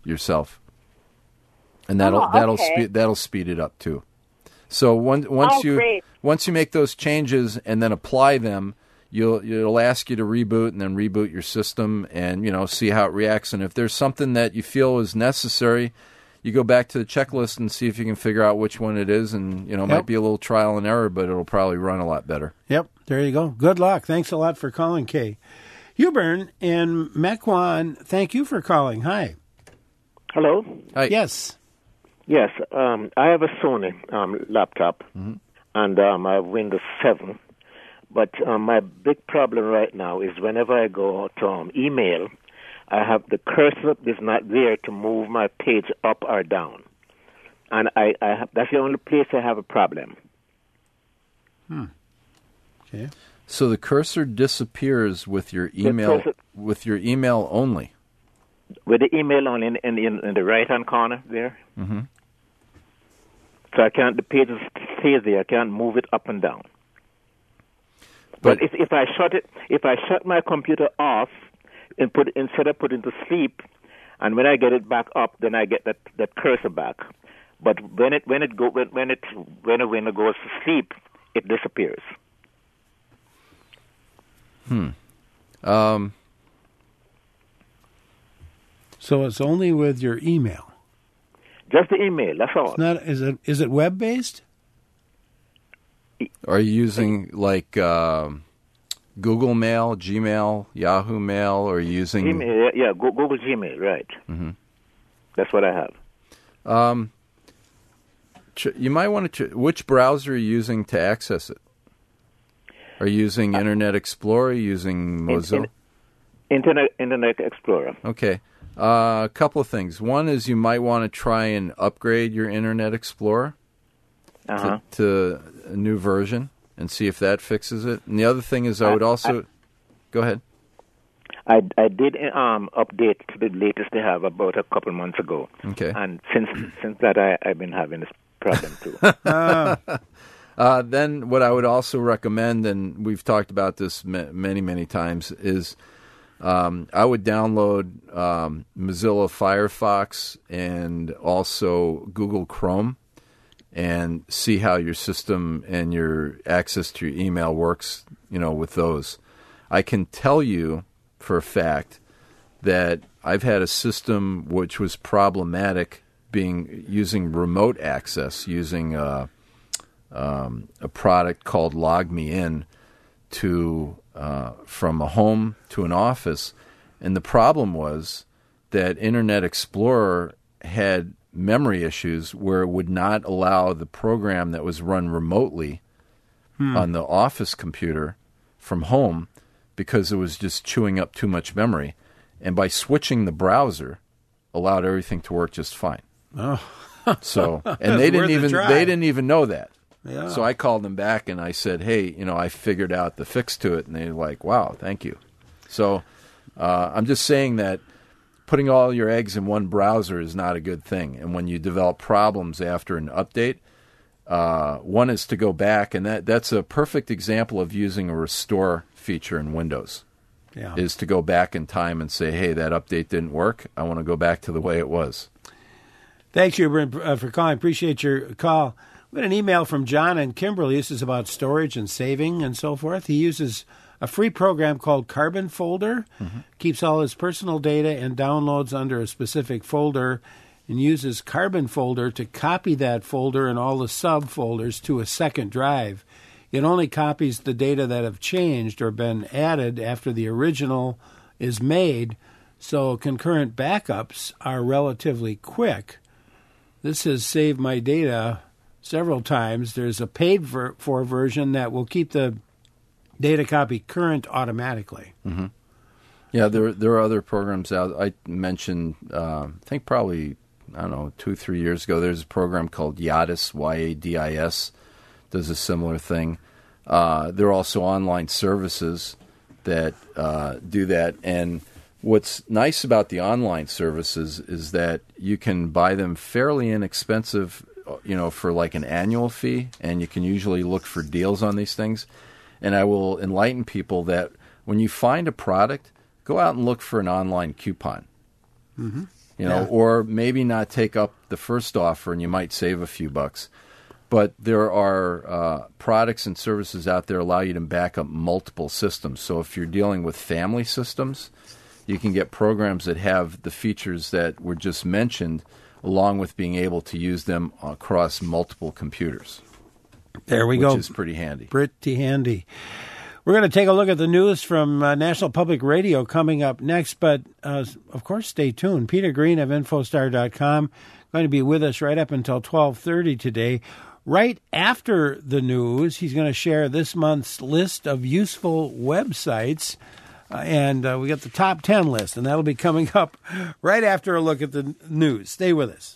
And that'll speed it up too. So once you make those changes and then apply them, it'll ask you to reboot and then reboot your system and see how it reacts. And if there's something that you feel is necessary, you go back to the checklist and see if you can figure out which one it is. And it might be a little trial and error, but it'll probably run a lot better. Yep, there you go. Good luck. Thanks a lot for calling, Kay. Hubern in Mequon, thank you for calling. Hi. Hello. Hi. Yes. Yes, I have a Sony laptop, and I have Windows 7. But my big problem right now is whenever I go to email, I have the cursor is not there to move my page up or down, and that's the only place I have a problem. Okay. So the cursor disappears with your email only. With the email on in the right-hand corner there. Mm-hmm. So the page stays there. I can't move it up and down. But if I shut my computer off and instead of put it to sleep, and when I get it back up, then I get that cursor back. But when it goes to sleep, it disappears. So it's only with your email. Just the email, that's all. It's not. Is it web based? Are you using like Google Mail, Gmail, Yahoo Mail, or are you using Gmail? Yeah, Google Gmail, right? Mm-hmm. That's what I have. You might want to. Which browser are you using to access it? Are you using Internet Explorer? Are you using Mozilla? Internet Explorer. Okay. A couple of things. One is you might want to try and upgrade your Internet Explorer to a new version and see if that fixes it. And the other thing is I would also... Go ahead. I did update to the latest they have about a couple months ago. Okay. And since that, I've been having this problem too. Then what I would also recommend, and we've talked about this many, many times, is... I would download Mozilla Firefox and also Google Chrome and see how your system and your access to your email works, with those. I can tell you for a fact that I've had a system which was problematic using remote access, using a product called LogMeIn from a home to an office, and the problem was that Internet Explorer had memory issues where it would not allow the program that was run remotely on the office computer from home because it was just chewing up too much memory. And by switching the browser, allowed everything to work just fine. Oh, so and they didn't even know that. Yeah. So I called them back and I said, hey, I figured out the fix to it. And they're like, wow, thank you. So I'm just saying that putting all your eggs in one browser is not a good thing. And when you develop problems after an update, one is to go back. And that's a perfect example of using a restore feature in Windows. Yeah. Is to go back in time and say, hey, that update didn't work. I want to go back to the way it was. Thanks, Hubert, for calling. Appreciate your call. We had an email from John in Kimberly. This is about storage and saving and so forth. He uses a free program called Carbon Folder, keeps all his personal data and downloads under a specific folder, and uses Carbon Folder to copy that folder and all the subfolders to a second drive. It only copies the data that have changed or been added after the original is made, so concurrent backups are relatively quick. this has saved my data several times. There's a paid for version that will keep the data copy current automatically. Mm-hmm. Yeah, there are other programs out. I mentioned, I think probably, 2-3 years ago, there's a program called Yadis, Yadis, does a similar thing. There are also online services that do that. And what's nice about the online services is that you can buy them fairly inexpensive, for like an annual fee, and you can usually look for deals on these things. And I will enlighten people that when you find a product, go out and look for an online coupon. Mm-hmm. Or maybe not take up the first offer and you might save a few bucks. But there are products and services out there allow you to back up multiple systems. So if you're dealing with family systems, you can get programs that have the features that were just mentioned, along with being able to use them across multiple computers. There we go. Which is pretty handy. Pretty handy. We're going to take a look at the news from National Public Radio coming up next, but of course, stay tuned. Peter Green of Infostar.com going to be with us right up until 12:30 today. Right after the news, he's going to share this month's list of useful websites, and we got the top 10 list, and that'll be coming up right after a look at the news. Stay with us.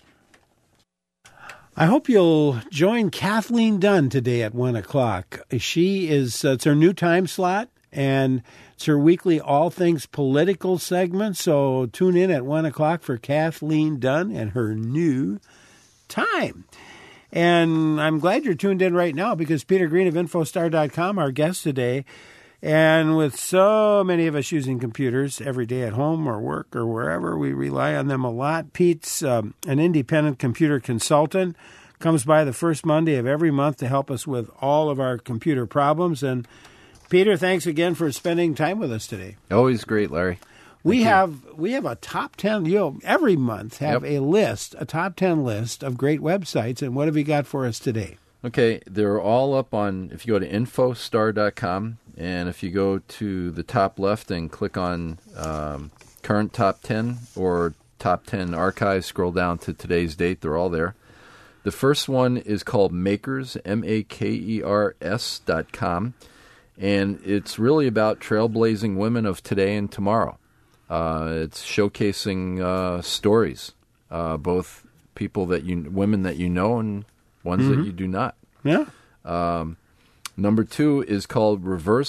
I hope you'll join Kathleen Dunn today at 1 o'clock. She is, it's her new time slot, and it's her weekly All Things Political segment, so tune in at 1 o'clock for Kathleen Dunn and her new time. And I'm glad you're tuned in right now because Peter Green of Infostar.com, our guest today, and with so many of us using computers every day at home or work or wherever, we rely on them a lot. Pete's an independent computer consultant, comes by the first Monday of every month to help us with all of our computer problems. And Peter, thanks again for spending time with us today. Always great, Larry. We have a top 10, every month have a top 10 list of great websites. And what have you got for us today? Okay, they're all up on, if you go to Infostar.com, and if you go to the top left and click on current top 10 or top 10 archives, scroll down to today's date, they're all there. The first one is called Makers, Makers.com, and it's really about trailblazing women of today and tomorrow. It's showcasing stories, both women that you know and ones that you do not. Yeah. Number 2 is called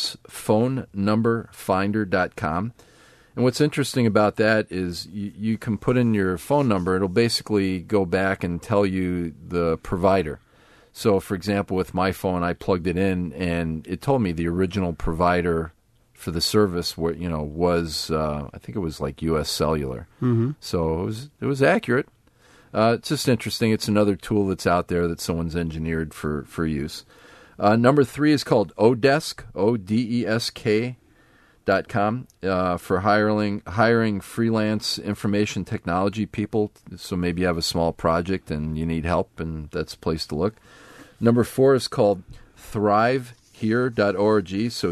ReversePhoneNumberFinder.com. And what's interesting about that is you can put in your phone number. It'll basically go back and tell you the provider. So, for example, with my phone, I plugged it in, and it told me the original provider for the service was, I think it was like U.S. Cellular. Mm-hmm. So it was accurate. It's just interesting. It's another tool that's out there that someone's engineered for use. Number 3 is called Odesk, Odesk.com, for hiring freelance information technology people. So maybe you have a small project and you need help, and that's a place to look. Number 4 is called ThriveHere.org, so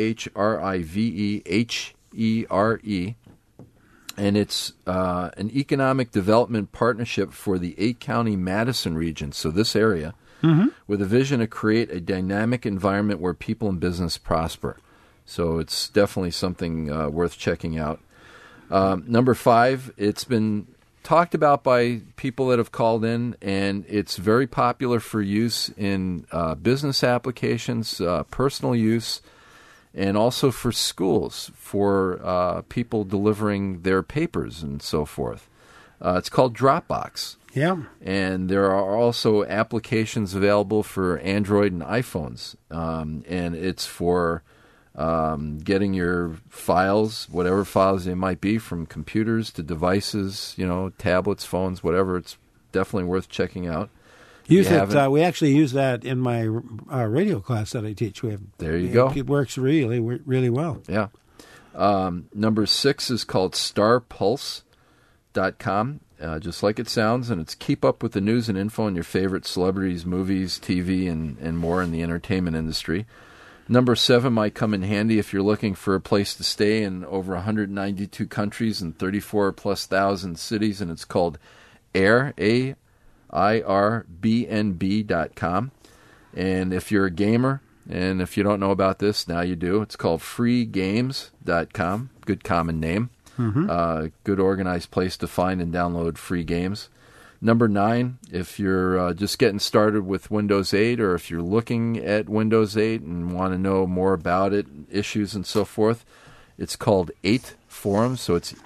ThriveHere. And it's an economic development partnership for the 8-county Madison region, so this area, with a vision to create a dynamic environment where people and business prosper. So it's definitely something worth checking out. Number 5, it's been talked about by people that have called in, and it's very popular for use in business applications, personal use, and also for schools, for people delivering their papers and so forth. It's called Dropbox. Yeah. And there are also applications available for Android and iPhones. And it's for getting your files, whatever files they might be, from computers to devices, tablets, phones, whatever. It's definitely worth checking out. Use it. We actually use that in my radio class that I teach. There you go. It works really, really well. Yeah. Number 6 is called StarPulse.com, just like it sounds, and it's keep up with the news and info on your favorite celebrities, movies, TV, and more in the entertainment industry. Number 7 might come in handy if you're looking for a place to stay in over 192 countries and 34,000+ cities, and it's called Air, irbnb.com. And if you're a gamer, and if you don't know about this, now you do, it's called freegames.com. Good common name. Good organized place to find and download free games. Number 9, if you're just getting started with Windows 8, or if you're looking at Windows 8 and want to know more about it, issues and so forth, it's called 8 Forums. So it's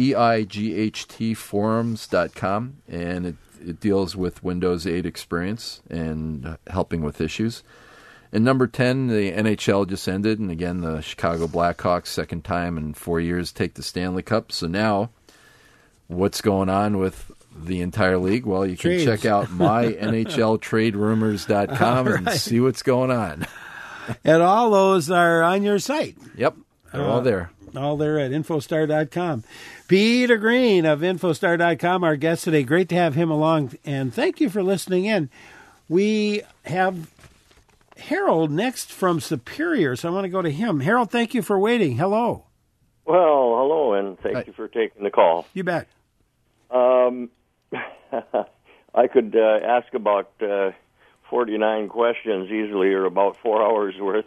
EIGHT forums.com, and it deals with Windows 8 experience and helping with issues. And number 10, the NHL just ended, and again, the Chicago Blackhawks, second time in 4 years, take the Stanley Cup. So now, what's going on with the entire league? Well, you can check out mynhltraderumors.com and see what's going on. And all those are on your site. Yep, they're all there. All there at Infostar.com. Peter Green of Infostar.com, our guest today. Great to have him along, and thank you for listening in. We have Harold next from Superior, so I want to go to him. Harold, thank you for waiting. Hello. Well, hello, and thank you for taking the call. You bet. I could ask about 49 questions easily, or about 4 hours worth.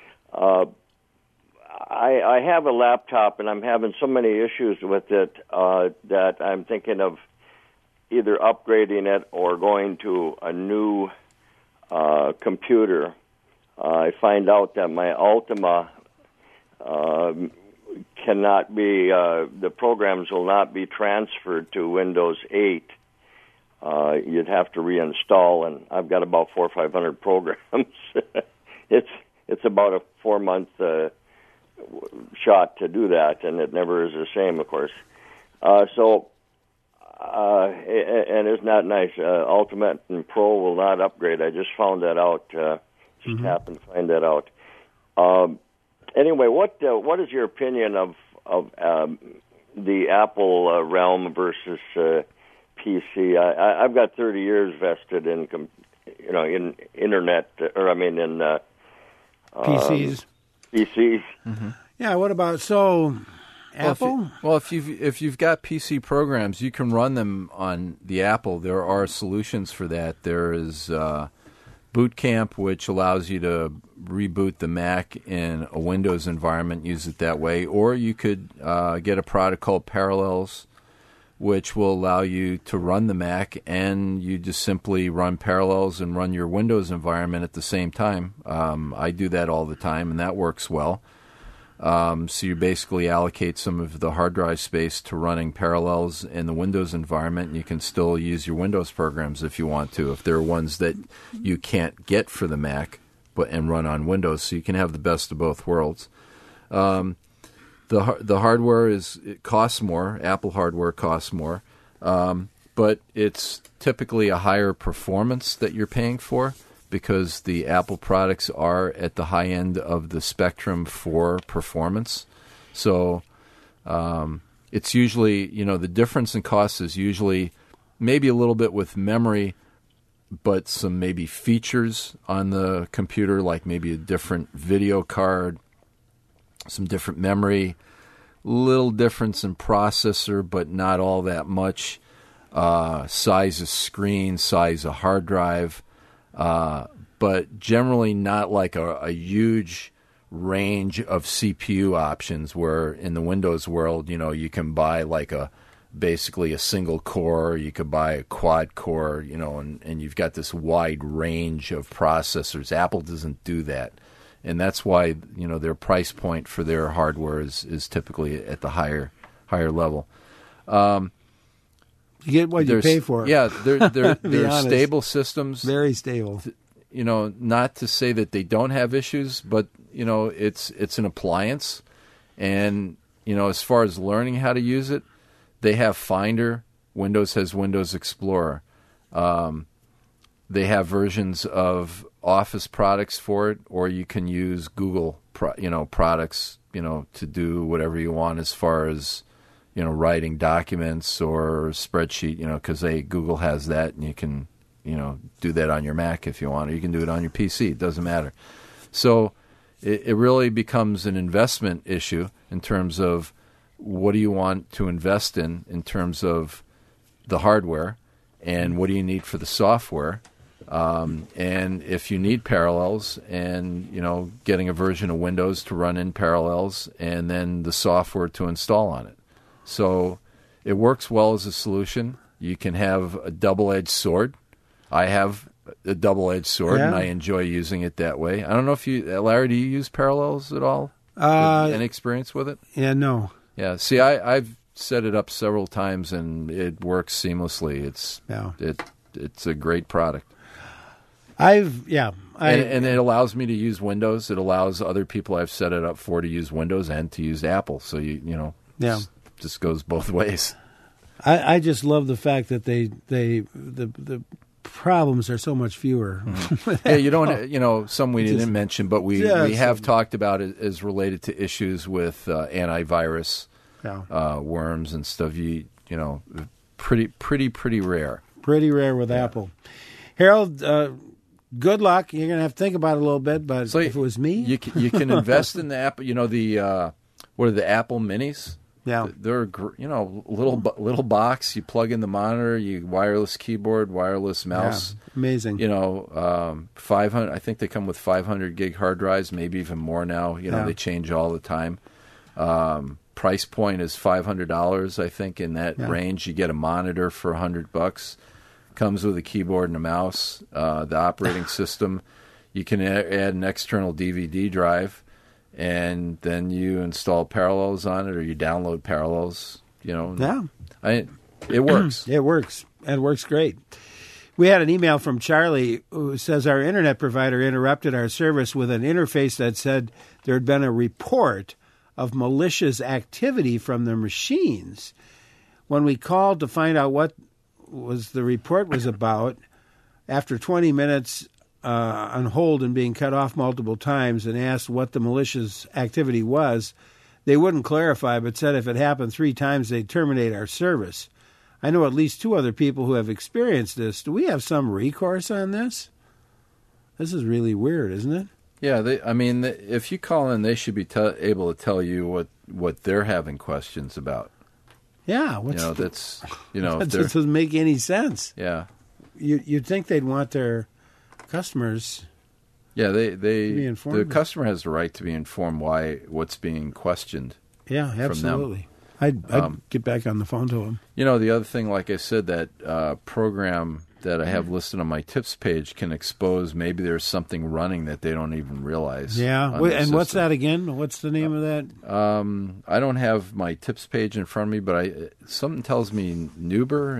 I have a laptop, and I'm having so many issues with it that I'm thinking of either upgrading it or going to a new computer. I find out that my Ultima cannot be, the programs will not be transferred to Windows 8. You'd have to reinstall, and I've got about 400 or 500 programs. It's about a 4-month shot to do that, and it never is the same, of course. And isn't that nice? Ultimate and Pro will not upgrade. I just found that out. Just happened to find that out. Anyway, what is your opinion of the Apple realm versus PC? I've got 30 years vested in in internet, in PCs. PCs. Yeah. What about Apple? If you've got PC programs, you can run them on the Apple. There are solutions for that. There is Boot Camp, which allows you to reboot the Mac in a Windows environment, use it that way. Or you could get a product called Parallels, which will allow you to run the Mac, and you just simply run Parallels and run your Windows environment at the same time. I do that all the time, and that works well. So you basically allocate some of the hard drive space to running Parallels in the Windows environment, and you can still use your Windows programs if you want to, if there are ones that you can't get for the Mac and run on Windows, so you can have the best of both worlds. The hardware it costs more. Apple hardware costs more, but it's typically a higher performance that you're paying for, because the Apple products are at the high end of the spectrum for performance. So it's usually, the difference in cost is usually maybe a little bit with memory, but some maybe features on the computer, like maybe a different video card, some different memory, little difference in processor, but not all that much. Size of screen, size of hard drive. But generally not like a huge range of CPU options, where in the Windows world, you can buy like basically a single core, you could buy a quad core, and you've got this wide range of processors. Apple doesn't do that. And that's why, their price point for their hardware is typically at the higher level. You get what you pay for. Yeah, they're stable systems. Very stable. Not to say that they don't have issues, but it's an appliance, and as far as learning how to use it, they have Finder. Windows has Windows Explorer. They have versions of Office products for it, or you can use Google products to do whatever you want as far as writing documents or spreadsheet, because Google has that, and you can do that on your Mac if you want, or you can do it on your PC. It doesn't matter. So it really becomes an investment issue in terms of what do you want to invest in terms of the hardware, and what do you need for the software. And if you need Parallels and, getting a version of Windows to run in Parallels and then the software to install on it. So it works well as a solution. You can have a double-edged sword. I have a double-edged sword, and I enjoy using it that way. I don't know if you, Larry, do you use Parallels at all? Any experience with it? Yeah, no. Yeah, see, I've set it up several times, and it works seamlessly. It's a great product. And it allows me to use Windows. It allows other people I've set it up for to use Windows and to use Apple. So just goes both ways. I just love the fact that the problems are so much fewer. Yeah, you don't. Some we didn't mention, but we have talked about it as related to issues with antivirus, worms and stuff. Pretty rare. Pretty rare with Apple. Harold, good luck. You're going to have to think about it a little bit, but if it was me... You can invest in the Apple, what are the Apple Minis? Yeah. They're, little box. You plug in the monitor, you wireless keyboard, wireless mouse. Yeah, amazing. 500, I think they come with 500 gig hard drives, maybe even more now. They change all the time. Price point is $500, I think, in that range. You get a monitor for $100. Comes with a keyboard and a mouse, the operating system. You can add an external DVD drive, and then you install Parallels on it, or you download Parallels. It works. It works. And it works great. We had an email from Charlie who says our internet provider interrupted our service with an interface that said there had been a report of malicious activity from the machines. When we called to find out what the report was about, after 20 minutes on hold and being cut off multiple times, and asked what the malicious activity was, they wouldn't clarify, but said if it happened 3 times, they'd terminate our service. I know at least 2 other people who have experienced this. Do we have some recourse on this? This is really weird, isn't it? Yeah, if you call in, they should be able to tell you what they're having questions about. Yeah, that doesn't make any sense. Yeah, you'd think they'd want their customers. Yeah, to be informed. The customer has the right to be informed what's being questioned. Yeah, absolutely. I'd get back on the phone to them. The other thing, like I said, that program that I have listed on my tips page can expose maybe there's something running that they don't even realize. Yeah, and what's that again? What's the name of that? I don't have my tips page in front of me, but something tells me Neuber,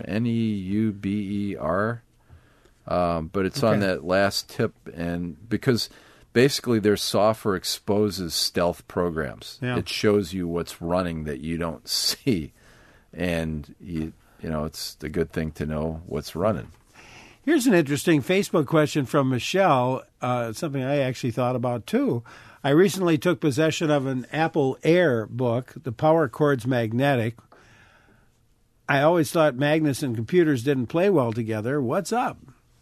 Neuber, but it's on that last tip, and because basically their software exposes stealth programs. Yeah. It shows you what's running that you don't see, and it's a good thing to know what's running. Here's an interesting Facebook question from Michelle, something I actually thought about, too. I recently took possession of an Apple Air book, The Power Chord's Magnetic. I always thought magnets and computers didn't play well together. What's up?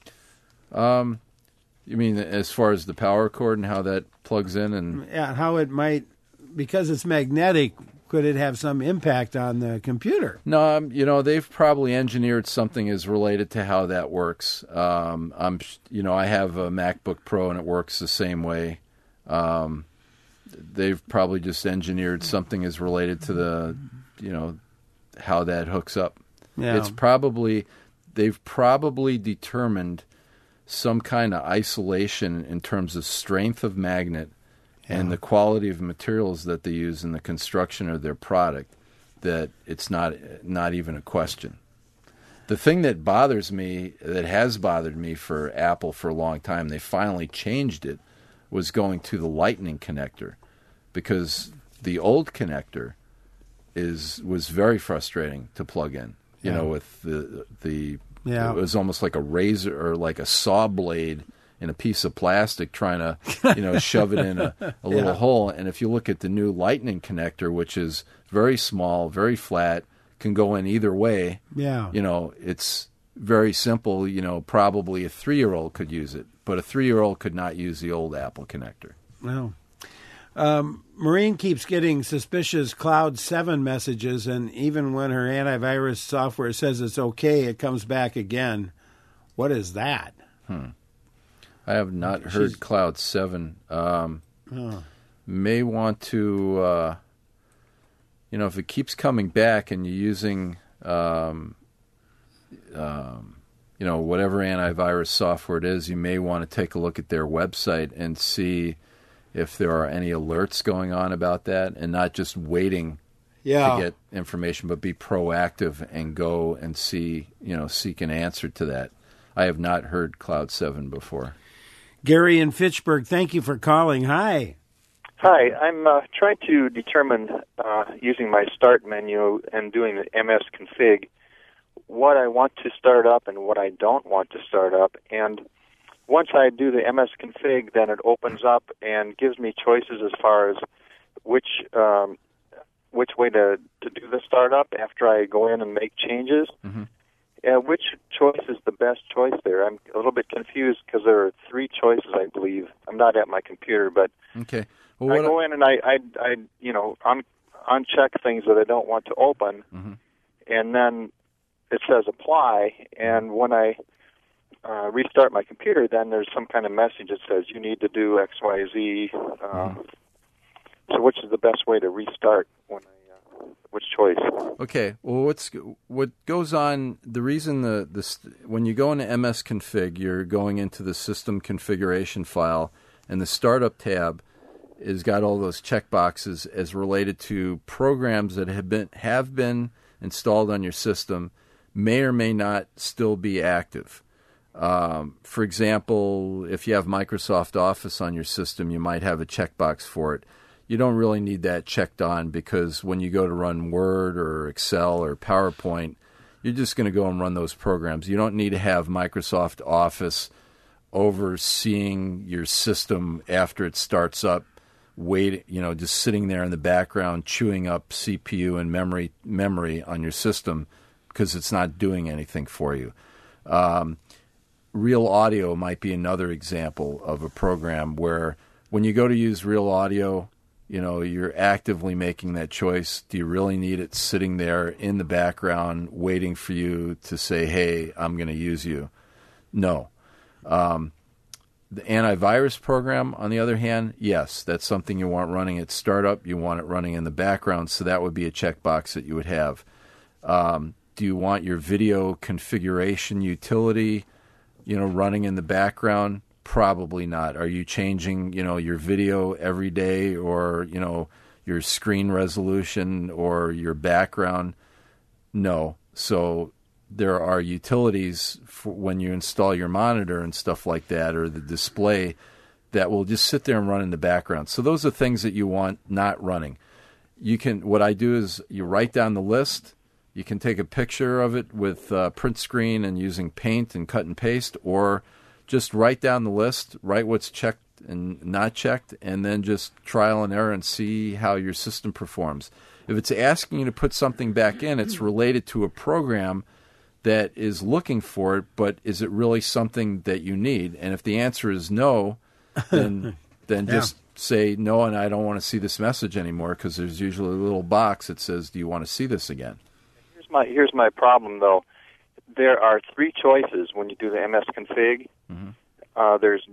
You mean as far as the power cord and how that plugs in? And how it might, because it's magnetic, could it have some impact on the computer? No, they've probably engineered something as related to how that works. I have a MacBook Pro and it works the same way. They've probably just engineered something as related to the, how that hooks up. Yeah. They've probably determined some kind of isolation in terms of strength of magnet and the quality of materials that they use in the construction of their product, that it's not even a question. The thing that has bothered me for Apple for a long time, they finally changed it, was going to the Lightning connector, because the old connector was very frustrating to plug in. With the it was almost like a razor or like a saw blade in a piece of plastic trying to, shove it in a little hole. And if you look at the new Lightning connector, which is very small, very flat, can go in either way. Yeah. It's very simple. Probably a 3-year-old could use it, but a 3-year-old could not use the old Apple connector. No. Maureen keeps getting suspicious Cloud 7 messages, and even when her antivirus software says it's okay, it comes back again. What is that? I have not heard Cloud 7. May want to, if it keeps coming back and you're using, whatever antivirus software it is, you may want to take a look at their website and see if there are any alerts going on about that, and not just waiting to get information, but be proactive and go and seek an answer to that. I have not heard Cloud 7 before. Gary in Fitchburg, thank you for calling. Hi. Hi, I'm trying to determine, using my start menu and doing the MS config, what I want to start up and what I don't want to start up. And once I do the MS config, then it opens up and gives me choices as far as which way to do the startup after I go in and make changes. Which choice is the best choice there? I'm a little bit confused because there are 3 choices, I believe. I'm not at my computer, but okay. I go in and I uncheck things that I don't want to open, and then it says apply, and when I restart my computer, then there's some kind of message that says you need to do X, Y, Z. So which is the best way to restart which choice? Okay. Well, what goes on? The reason when you go into MS Config, you're going into the system configuration file, and the startup tab has got all those checkboxes as related to programs that have been installed on your system, may or may not still be active. For example, if you have Microsoft Office on your system, you might have a checkbox for it. You don't really need that checked on, because when you go to run Word or Excel or PowerPoint, you're just going to go and run those programs. You don't need to have Microsoft Office overseeing your system after it starts up, just sitting there in the background chewing up CPU and memory on your system, because it's not doing anything for you. Real Audio might be another example of a program where when you go to use Real Audio, you're actively making that choice. Do you really need it sitting there in the background waiting for you to say, hey, I'm going to use you? No. The antivirus program, on the other hand, yes, that's something you want running at startup. You want it running in the background, so that would be a checkbox that you would have. Do you want your video configuration utility, running in the background? Probably not. Are you changing, your video every day, or, your screen resolution or your background? No. So there are utilities for when you install your monitor and stuff like that, or the display, that will just sit there and run in the background. So those are things that you want not running. What I do is you write down the list. You can take a picture of it with print screen and using Paint and cut and paste, or just write down the list, write what's checked and not checked, and then just trial and error and see how your system performs. If it's asking you to put something back in, it's related to a program that is looking for it, but is it really something that you need? And if the answer is no, then just say no, and I don't want to see this message anymore, because there's usually a little box that says, do you want to see this again? Here's my problem, though. There are 3 choices when you do the MS config. There's,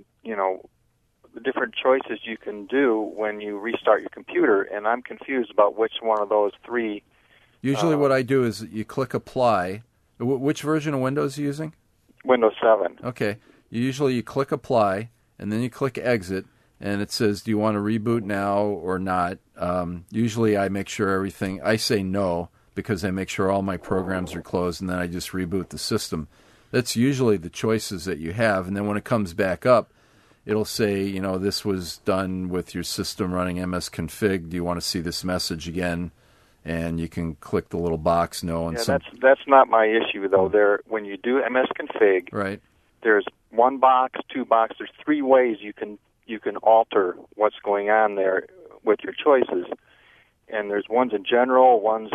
the different choices you can do when you restart your computer, and I'm confused about which one of those 3. Usually what I do is you click apply. Which version of Windows are you using? Windows 7. Okay. Usually you click apply, and then you click exit, and it says, do you want to reboot now or not? Usually I make sure I say no, because I make sure all my programs are closed, and then I just reboot the system. That's usually the choices that you have. And then when it comes back up, it'll say, this was done with your system running MS config. Do you want to see this message again? And you can click the little box, no. And that's not my issue, though. When you do MS config, right, there's 1 box, 2 boxes. There's 3 ways you can alter what's going on there with your choices. And there's ones in general, one's,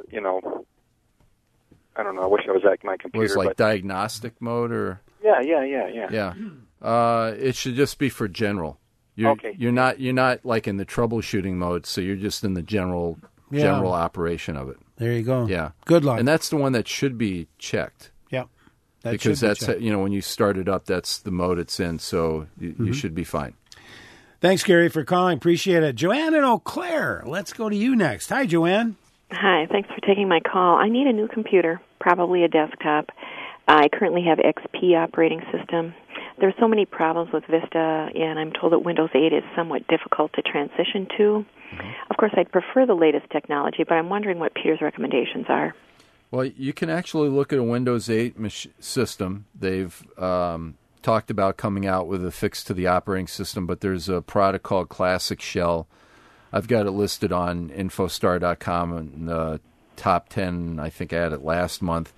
I don't know, I wish I was at my computer. Was like diagnostic mode, or? Yeah. It should just be for general. You're not like in the troubleshooting mode, so you're just in the general operation of it. There you go. Yeah. Good luck. And that's the one that should be checked. Yeah. Because that's when you start it up, that's the mode it's in, so you should be fine. Thanks, Gary, for calling. Appreciate it. Joanne in Eau Claire, let's go to you next. Hi, Joanne. Hi, thanks for taking my call. I need a new computer, probably a desktop. I currently have XP operating system. There's so many problems with Vista, and I'm told that Windows 8 is somewhat difficult to transition to. Of course, I'd prefer the latest technology, but I'm wondering what Peter's recommendations are. Well, you can actually look at a Windows 8 system. They've talked about coming out with a fix to the operating system, but there's a product called Classic Shell. I've got it listed on Infostar.com in the top 10. I think I had it last month.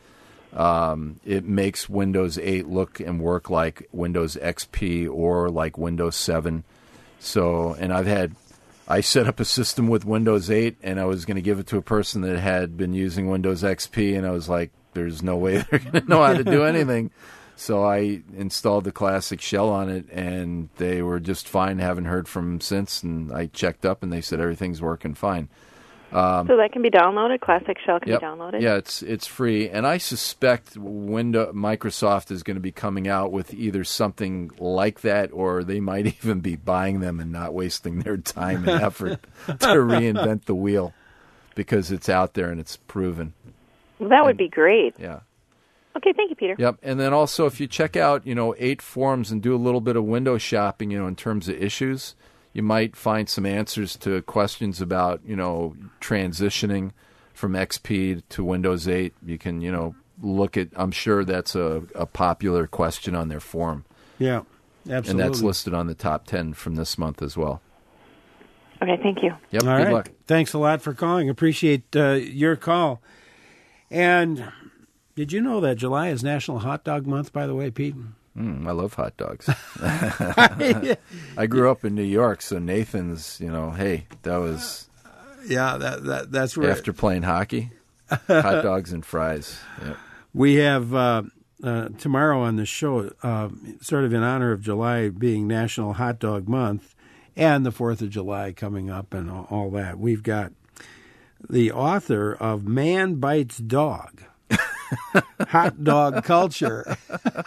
It makes Windows 8 look and work like Windows XP or like Windows 7. So, and I set up a system with Windows 8, and I was going to give it to a person that had been using Windows XP, and I was like, there's no way they're going to know how to do anything. So I installed the Classic Shell on it, and they were just fine. Haven't heard from them since, and I checked up, and they said everything's working fine. So that can be downloaded? Classic Shell can be downloaded? Yeah, it's free. And I suspect Microsoft is going to be coming out with either something like that, or they might even be buying them and not wasting their time and effort to reinvent the wheel, because it's out there and it's proven. Well, that would be great. Yeah. Okay, thank you, Peter. Yep. And then also, if you check out, 8 forums and do a little bit of window shopping, in terms of issues, you might find some answers to questions about, transitioning from XP to Windows 8. You can, look at, I'm sure that's a popular question on their forum. Yeah, absolutely. And that's listed on the top 10 from this month as well. Okay, thank you. Yep, All good right. luck. Thanks a lot for calling. Appreciate your call. And did you know that July is National Hot Dog Month, by the way, Pete? I love hot dogs. I grew up in New York, so Nathan's, hey, that was... Yeah, that's right. After playing hockey, hot dogs and fries. Yep. We have tomorrow on the show, sort of in honor of July being National Hot Dog Month and the 4th of July coming up and all that, we've got the author of Man Bites Dog, Hot Dog Culture.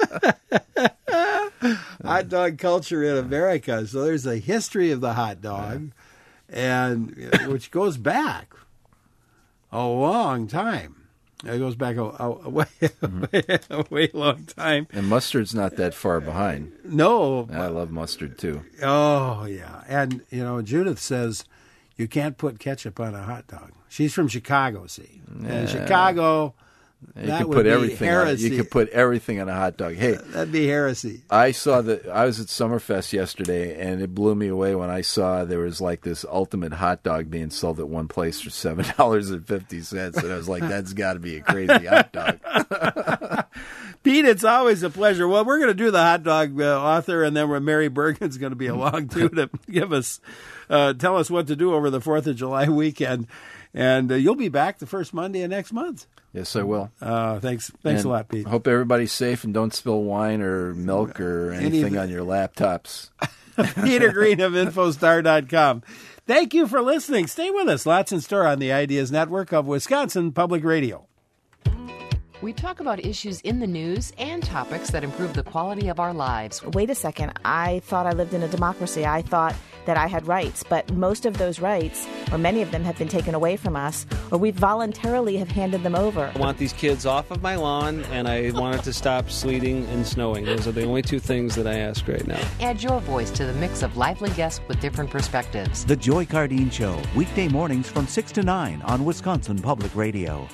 Hot dog culture in America. So there's a history of the hot dog, and which goes back a long time. It goes back a way long time. And mustard's not that far behind. No. I love mustard, too. Oh, yeah. And, Judith says you can't put ketchup on a hot dog. She's from Chicago, see. And Chicago... You could put everything on it. You could put everything on a hot dog. Hey, that'd be heresy. I was at Summerfest yesterday, and it blew me away when I saw there was like this ultimate hot dog being sold at one place for $7.50, and I was like, that's got to be a crazy hot dog. Pete, it's always a pleasure. Well, we're going to do the hot dog author, and then Mary Bergen's going to be along too to give us, tell us what to do over the 4th of July weekend. And you'll be back the first Monday of next month. Yes, I will. Thanks a lot, Pete. Hope everybody's safe and don't spill wine or milk or anything on your laptops. Peter Green of Infostar.com. Thank you for listening. Stay with us. Lots in store on the Ideas Network of Wisconsin Public Radio. We talk about issues in the news and topics that improve the quality of our lives. Wait a second. I thought I lived in a democracy. I thought that I had rights, but most of those rights, or many of them, have been taken away from us, or we voluntarily have handed them over. I want these kids off of my lawn, and I want it to stop sleeting and snowing. Those are the only 2 things that I ask right now. Add your voice to the mix of lively guests with different perspectives. The Joy Cardine Show, weekday mornings from 6 to 9 on Wisconsin Public Radio.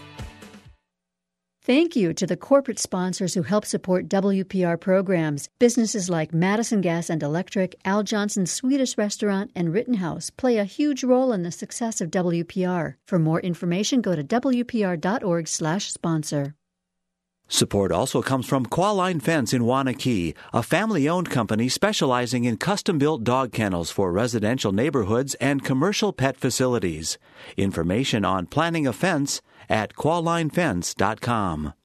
Thank you to the corporate sponsors who help support WPR programs. Businesses like Madison Gas and Electric, Al Johnson's Swedish Restaurant, and Rittenhouse play a huge role in the success of WPR. For more information, go to WPR.org/sponsor. Support also comes from Qualine Fence in Waunakee, a family-owned company specializing in custom-built dog kennels for residential neighborhoods and commercial pet facilities. Information on planning a fence at QualineFence.com.